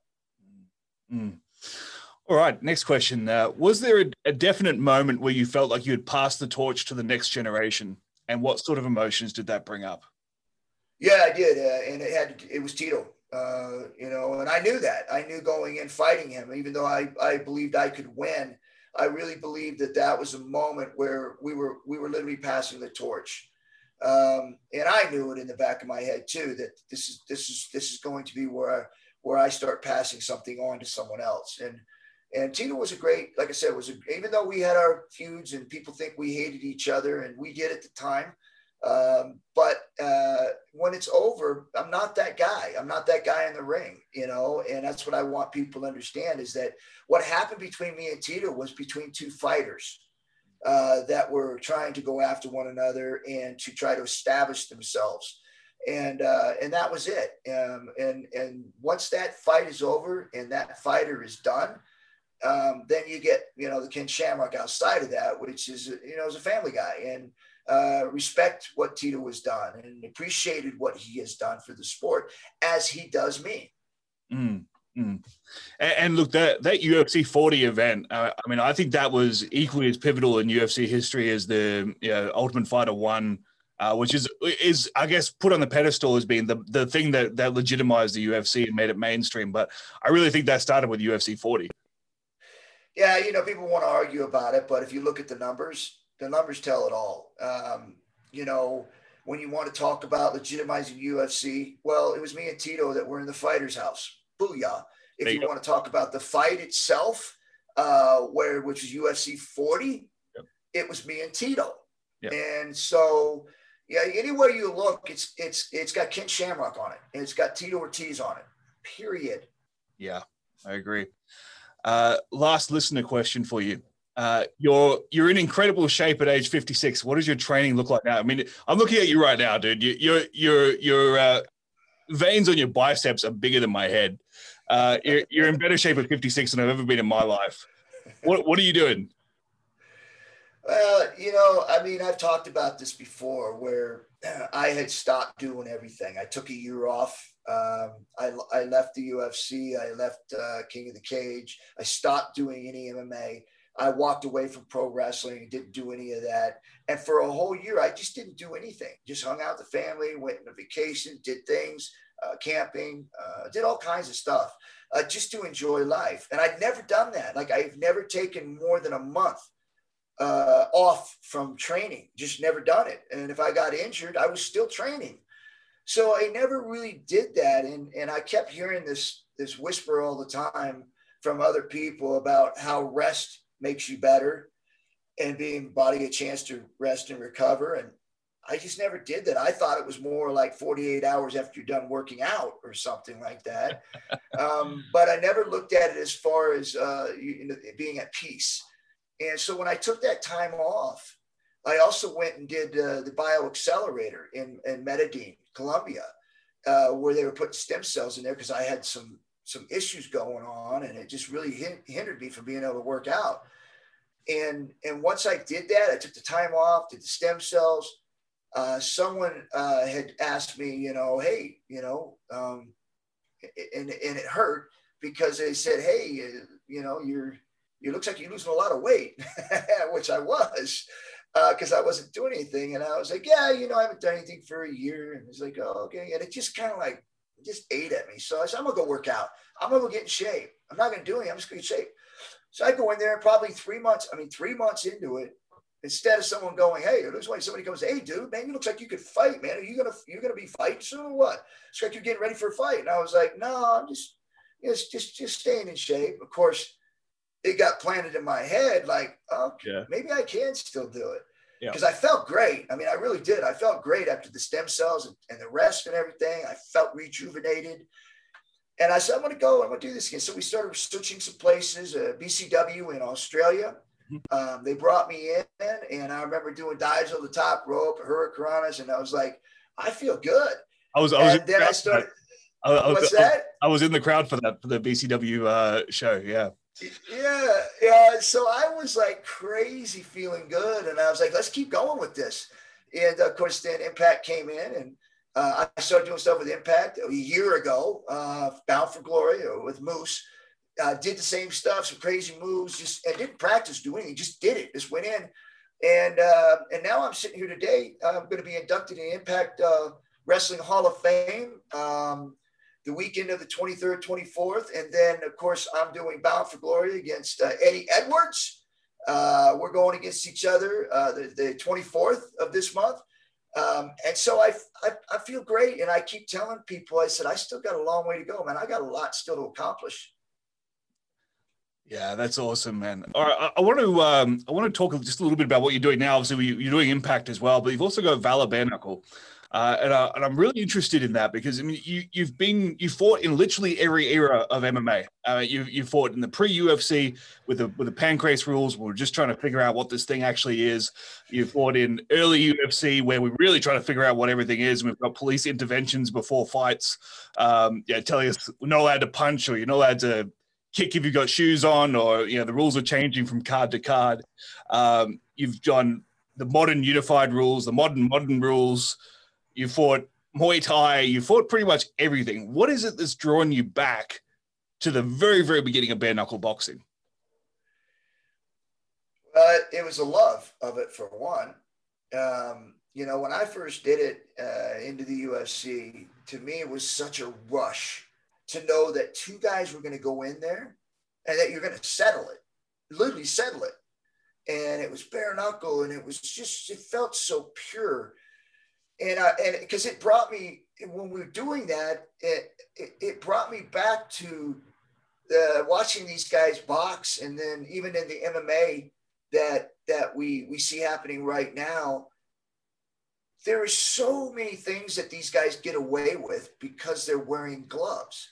Mm. All right, next question. Uh, was there a, a definite moment where you felt like you had passed the torch to the next generation? And what sort of emotions did that bring up? Yeah, I did. Uh, and it had, it was Tito, uh, you know, and I knew that. I knew going in fighting him, even though I, I believed I could win, I really believed that that was a moment where we were we were literally passing the torch, um, and I knew it in the back of my head too that this is this is this is going to be where I, where I start passing something on to someone else. And and Tito was a great, like I said, was a, even though we had our feuds and people think we hated each other, and we did at the time. Um, but uh, when it's over, I'm not that guy. I'm not that guy in the ring, you know, and that's what I want people to understand is that what happened between me and Tito was between two fighters uh, that were trying to go after one another and to try to establish themselves. And, uh, and that was it. Um, and, and once that fight is over and that fighter is done, um, then you get, you know, the Ken Shamrock outside of that, which is, you know, is a family guy, and uh, respect what Tito has done and appreciated what he has done for the sport as he does me. Mm, mm. And, and look, that, that U F C forty event, uh, I mean, I think that was equally as pivotal in U F C history as the you know, Ultimate Fighter one, uh, which is, is, I guess, put on the pedestal as being the, the thing that, that legitimized the U F C and made it mainstream. But I really think that started with U F C forty. Yeah, you know, people want to argue about it, but if you look at the numbers, the numbers tell it all. Um, you know, when you want to talk about legitimizing U F C, well, it was me and Tito that were in the fighter's house. Booyah. If you, you want to talk about the fight itself, uh, where which is U F C forty, yep. It was me and Tito. Yep. And so, Yeah, anywhere you look, it's it's it's got Ken Shamrock on it, and it's got Tito Ortiz on it. Period. Yeah, I agree. Uh, last listener question for you. Uh, you're you're in incredible shape at age fifty-six. What does your training look like now? I mean, I'm looking at you right now, dude. You, your your your uh, veins on your biceps are bigger than my head. Uh, you're, you're in better shape at fifty-six than I've ever been in my life. What what are you doing? Well, you know, I mean, I've talked about this before where I had stopped doing everything. I took a year off. Um, I, I left the U F C. I left uh, King of the Cage. I stopped doing any M M A. I walked away from pro wrestling and didn't do any of that. And for a whole year, I just didn't do anything. Just hung out with the family, went on vacation, did things, uh, camping, uh, did all kinds of stuff uh, just to enjoy life. And I'd never done that. Like I've never taken more than a month uh, off from training, just never done it. And if I got injured, I was still training. So I never really did that. And, and I kept hearing this, this whisper all the time from other people about how rest makes you better and being body a chance to rest and recover. And I just never did that. I thought it was more like forty-eight hours after you're done working out or something like that. um, but I never looked at it as far as uh, you know, being at peace. And so when I took that time off, I also went and did uh, the bioaccelerator in, in Medellin, Colombia, uh, where they were putting stem cells in there because I had some some issues going on, and it just really hindered me from being able to work out. And, and once I did that, I took the time off, did the stem cells. Uh, someone uh, had asked me, you know, hey, you know, um, and, and it hurt because they said, hey, you know, you're, you looks like you're losing a lot of weight, which I was, because uh, I wasn't doing anything. And I was like, yeah, you know, I haven't done anything for a year. And it's like, oh, okay. And it just kind of like, just ate at me. So I said, I'm gonna go work out. I'm gonna go get in shape. I'm not gonna do anything. I'm just gonna get in shape. So I go in there and probably three months, I mean, three months into it, instead of someone going, hey, it looks like somebody goes, hey, dude, man, you looks like you could fight, man. Are you gonna you're gonna be fighting soon or what? It's like you're getting ready for a fight. And I was like, no, I'm just, it's just just staying in shape. Of course, it got planted in my head, like, oh, yeah, maybe I can still do it. Because yeah. I felt great. I mean, I really did. I felt great after the stem cells and, and the rest and everything. I felt rejuvenated. And I said, I'm going to go. I'm going to do this again. So we started researching some places, uh, B C W in Australia. Um, they brought me in, and I remember doing dives on the top rope, hurricanranas, and I was like, I feel good. I was, I was, and then I started. I, I was, what's that? I was in the crowd for that, for the B C W uh, show. Yeah. Yeah, yeah. So I was like crazy feeling good. And I was like, let's keep going with this. And of course, then Impact came in, and uh, I started doing stuff with Impact a year ago, uh, Bound for Glory with Moose. Uh, did the same stuff, some crazy moves, just and didn't practice doing anything, just did it, just went in. And uh, and now I'm sitting here today. I'm going to be inducted in Impact uh, Wrestling Hall of Fame. Um, the weekend of the twenty-third, twenty-fourth. And then, of course, I'm doing Bound for Glory against uh, Eddie Edwards. Uh, we're going against each other uh, the, the twenty-fourth of this month. Um, and so I, I I feel great. And I keep telling people, I said, I still got a long way to go, man. I got a lot still to accomplish. Yeah, that's awesome, man. All right, I, I want to um, I want to talk just a little bit about what you're doing now. Obviously, you, you're doing Impact as well, but you've also got Valor Bare Knuckle. Uh, and, uh, and I'm really interested in that because I mean you you've been you fought in literally every era of M M A. Uh, you you fought in the pre-U F C with the with the Pancrase rules. We we're just trying to figure out what this thing actually is. You fought in early U F C where we're really trying to figure out what everything is. We've got police interventions before fights. Um, yeah, telling us we're not allowed to punch or you're not allowed to kick if you've got shoes on, or you know the rules are changing from card to card. Um, you've done the modern unified rules, the modern modern rules. You fought Muay Thai. You fought pretty much everything. What is it that's drawn you back to the very, very beginning of bare knuckle boxing? Uh, it was a love of it, for one. Um, you know, when I first did it uh, into the U F C, to me, it was such a rush to know that two guys were going to go in there and that you're going to settle it, literally settle it. And it was bare knuckle, and it was just, it felt so pure. And I, and because it brought me, when we were doing that, it, it, it brought me back to the, watching these guys box. And then even in the M M A that, that we, we see happening right now, there are so many things that these guys get away with because they're wearing gloves.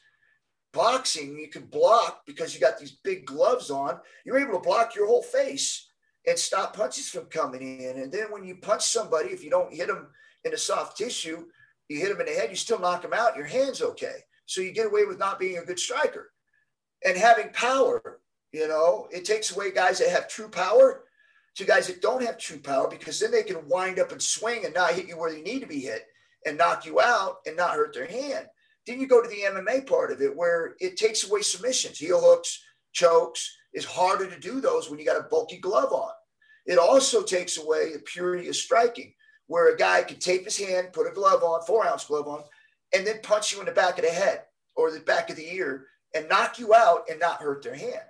Boxing, you can block because you got these big gloves on. You're able to block your whole face and stop punches from coming in. And then when you punch somebody, if you don't hit them in a soft tissue, you hit them in the head, you still knock them out, your hand's okay. So you get away with not being a good striker. And having power, you know, it takes away guys that have true power to guys that don't have true power, because then they can wind up and swing and not hit you where you need to be hit and knock you out and not hurt their hand. Then you go to the M M A part of it, where it takes away submissions, heel hooks, chokes. It's harder to do those when you got a bulky glove on. It also takes away the purity of striking, where a guy can tape his hand, put a glove on, four ounce glove on, and then punch you in the back of the head or the back of the ear and knock you out and not hurt their hand.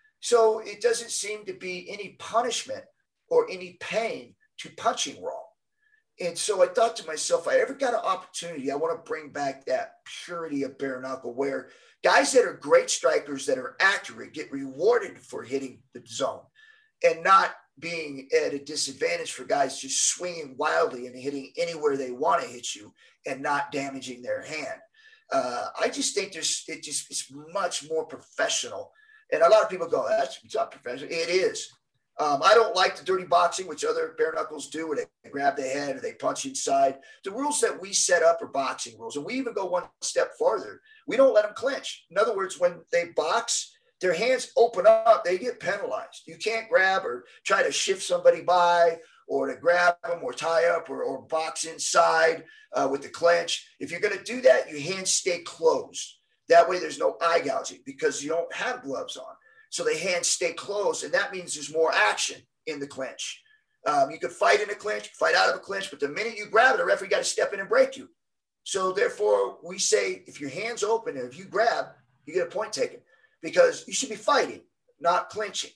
So it doesn't seem to be any punishment or any pain to punching wrong. And so I thought to myself, if I ever got an opportunity, I want to bring back that purity of bare knuckle, where guys that are great strikers that are accurate get rewarded for hitting the zone and not being at a disadvantage for guys just swinging wildly and hitting anywhere they want to hit you and not damaging their hand. Uh, I just think there's it just it's much more professional. And a lot of people go, that's it's not professional. It is. Um, I don't like the dirty boxing, which other bare knuckles do, where they grab the head or they punch inside. The rules that we set up are boxing rules. And we even go one step farther. We don't let them clinch. In other words, when they box, their hands open up, they get penalized. You can't grab or try to shift somebody by, or to grab them or tie up or, or box inside uh, with the clinch. If you're going to do that, your hands stay closed. That way there's no eye gouging because you don't have gloves on. So the hands stay closed, and that means there's more action in the clinch. Um, you can fight in a clinch, fight out of a clinch, but the minute you grab it, the referee got to step in and break you. So therefore, we say if your hand's open and if you grab, you get a point taken, because you should be fighting, not clinching.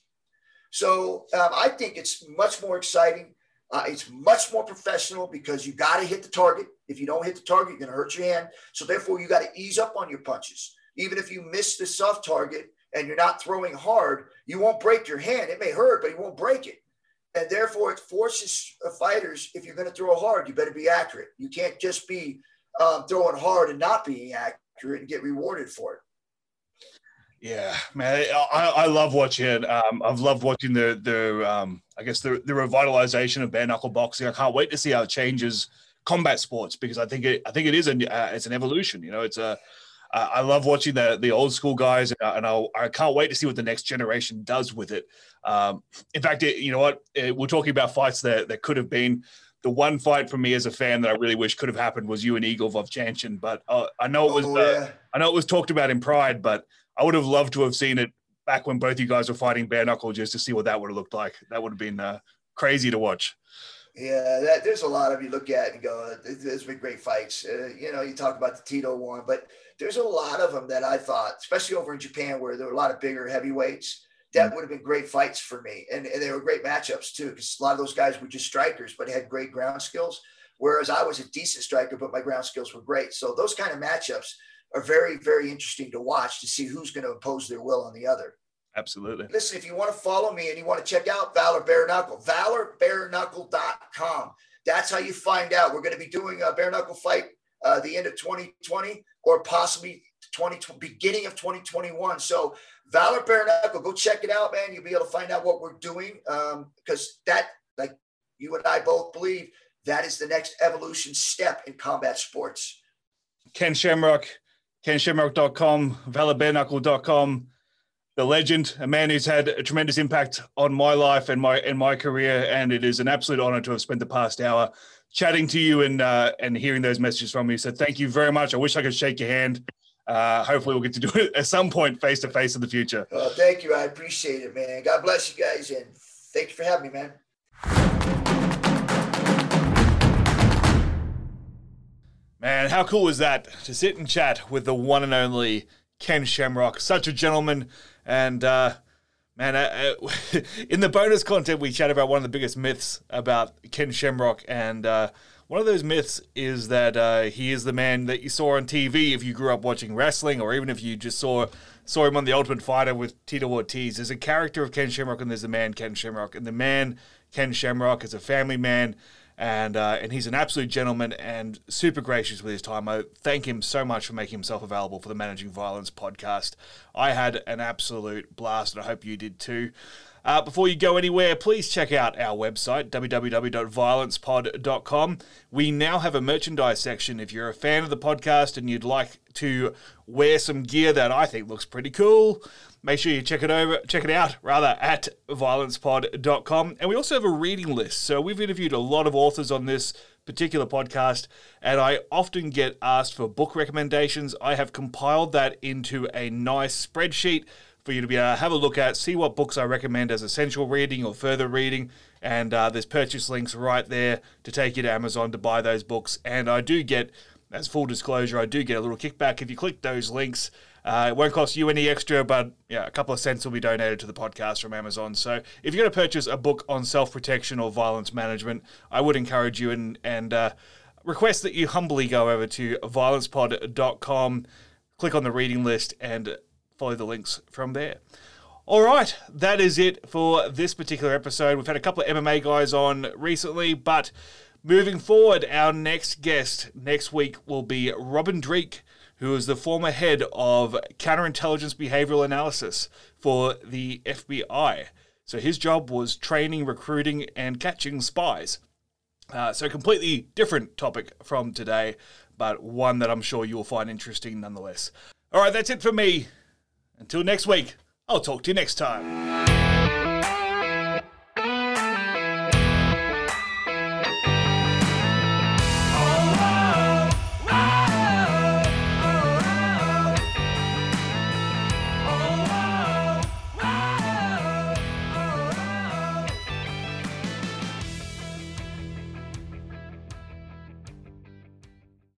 So um, I think it's much more exciting. Uh, it's much more professional because you got to hit the target. If you don't hit the target, you're going to hurt your hand. So therefore, you got to ease up on your punches. Even if you miss the soft target and you're not throwing hard, you won't break your hand. It may hurt, but you won't break it. And therefore, it forces fighters, if you're going to throw hard, you better be accurate. You can't just be um, throwing hard and not being accurate and get rewarded for it. Yeah, man, I, I love watching it. Um, I've loved watching the the um, I guess the the revitalization of bare knuckle boxing. I can't wait to see how it changes combat sports, because I think it I think it is an uh, it's an evolution. You know, it's a uh, I love watching the the old school guys, and, I, and I'll, I can't wait to see what the next generation does with it. Um, in fact, it, you know what? It, we're talking about fights that that could have been. The one fight for me as a fan that I really wish could have happened was you and Igor Vovchanchyn, but uh, I know it was oh, uh, yeah. I know it was talked about in Pride, but I would have loved to have seen it back when both you guys were fighting bare knuckle, just to see what that would have looked like. That would have been uh, crazy to watch. Yeah, that, there's a lot of you look at and go, there's been great fights. Uh, you know, you talk about the Tito one, but there's a lot of them that I thought, especially over in Japan, where there were a lot of bigger heavyweights, that would have been great fights for me. And, and they were great matchups too, because a lot of those guys were just strikers, but had great ground skills. Whereas I was a decent striker, but my ground skills were great. So those kind of matchups are very, very interesting to watch, to see who's going to impose their will on the other. Absolutely. Listen, if you want to follow me and you want to check out Valor Bare Knuckle, valor bare knuckle dot com. That's how you find out. We're going to be doing a bare knuckle fight uh, the end of twenty twenty, or possibly twenty, beginning of twenty twenty-one. So Valor Bare Knuckle, go check it out, man. You'll be able to find out what we're doing, um, because that, like you and I both believe, that is the next evolution step in combat sports. Ken Shamrock, ken shamrock dot com, valor bare knuckle dot com. The legend, a man who's had a tremendous impact on my life and my and my career, and it is an absolute honor to have spent the past hour chatting to you and uh, and hearing those messages from you. So thank you very much. I wish I could shake your hand. Uh, hopefully we'll get to do it at some point face to face in the future. Oh, thank you. I appreciate it, man. God bless you guys, and thank you for having me, man. Man, how cool was that to sit and chat with the one and only Ken Shamrock? Such a gentleman. And uh, man, uh, uh, in the bonus content, we chat about one of the biggest myths about Ken Shamrock. And uh, one of those myths is that uh, he is the man that you saw on T V if you grew up watching wrestling, or even if you just saw saw him on The Ultimate Fighter with Tito Ortiz. There's a character of Ken Shamrock, and there's a man, Ken Shamrock. And the man, Ken Shamrock, is a family man, And uh, and he's an absolute gentleman and super gracious with his time. I thank him so much for making himself available for the Managing Violence podcast. I had an absolute blast, and I hope you did too. Uh, before you go anywhere, please check out our website, w w w dot violence pod dot com. We now have a merchandise section. If you're a fan of the podcast and you'd like to wear some gear that I think looks pretty cool, make sure you check it over, check it out rather at violence pod dot com. And we also have a reading list. So we've interviewed a lot of authors on this particular podcast, and I often get asked for book recommendations. I have compiled that into a nice spreadsheet for you to be able to have a look at, see what books I recommend as essential reading or further reading. And uh, there's purchase links right there to take you to Amazon to buy those books. And I do get, as full disclosure, I do get a little kickback if you click those links. Uh, it won't cost you any extra, but yeah, a couple of cents will be donated to the podcast from Amazon. So if you're going to purchase a book on self-protection or violence management, I would encourage you and, and uh, request that you humbly go over to violence pod dot com, click on the reading list, and follow the links from there. All right, that is it for this particular episode. We've had a couple of M M A guys on recently, but moving forward, our next guest next week will be Robin Dreeke, who is the former head of counterintelligence behavioral analysis for the F B I. So his job was training, recruiting, and catching spies. Uh, so a completely different topic from today, but one that I'm sure you'll find interesting nonetheless. All right, that's it for me. Until next week, I'll talk to you next time.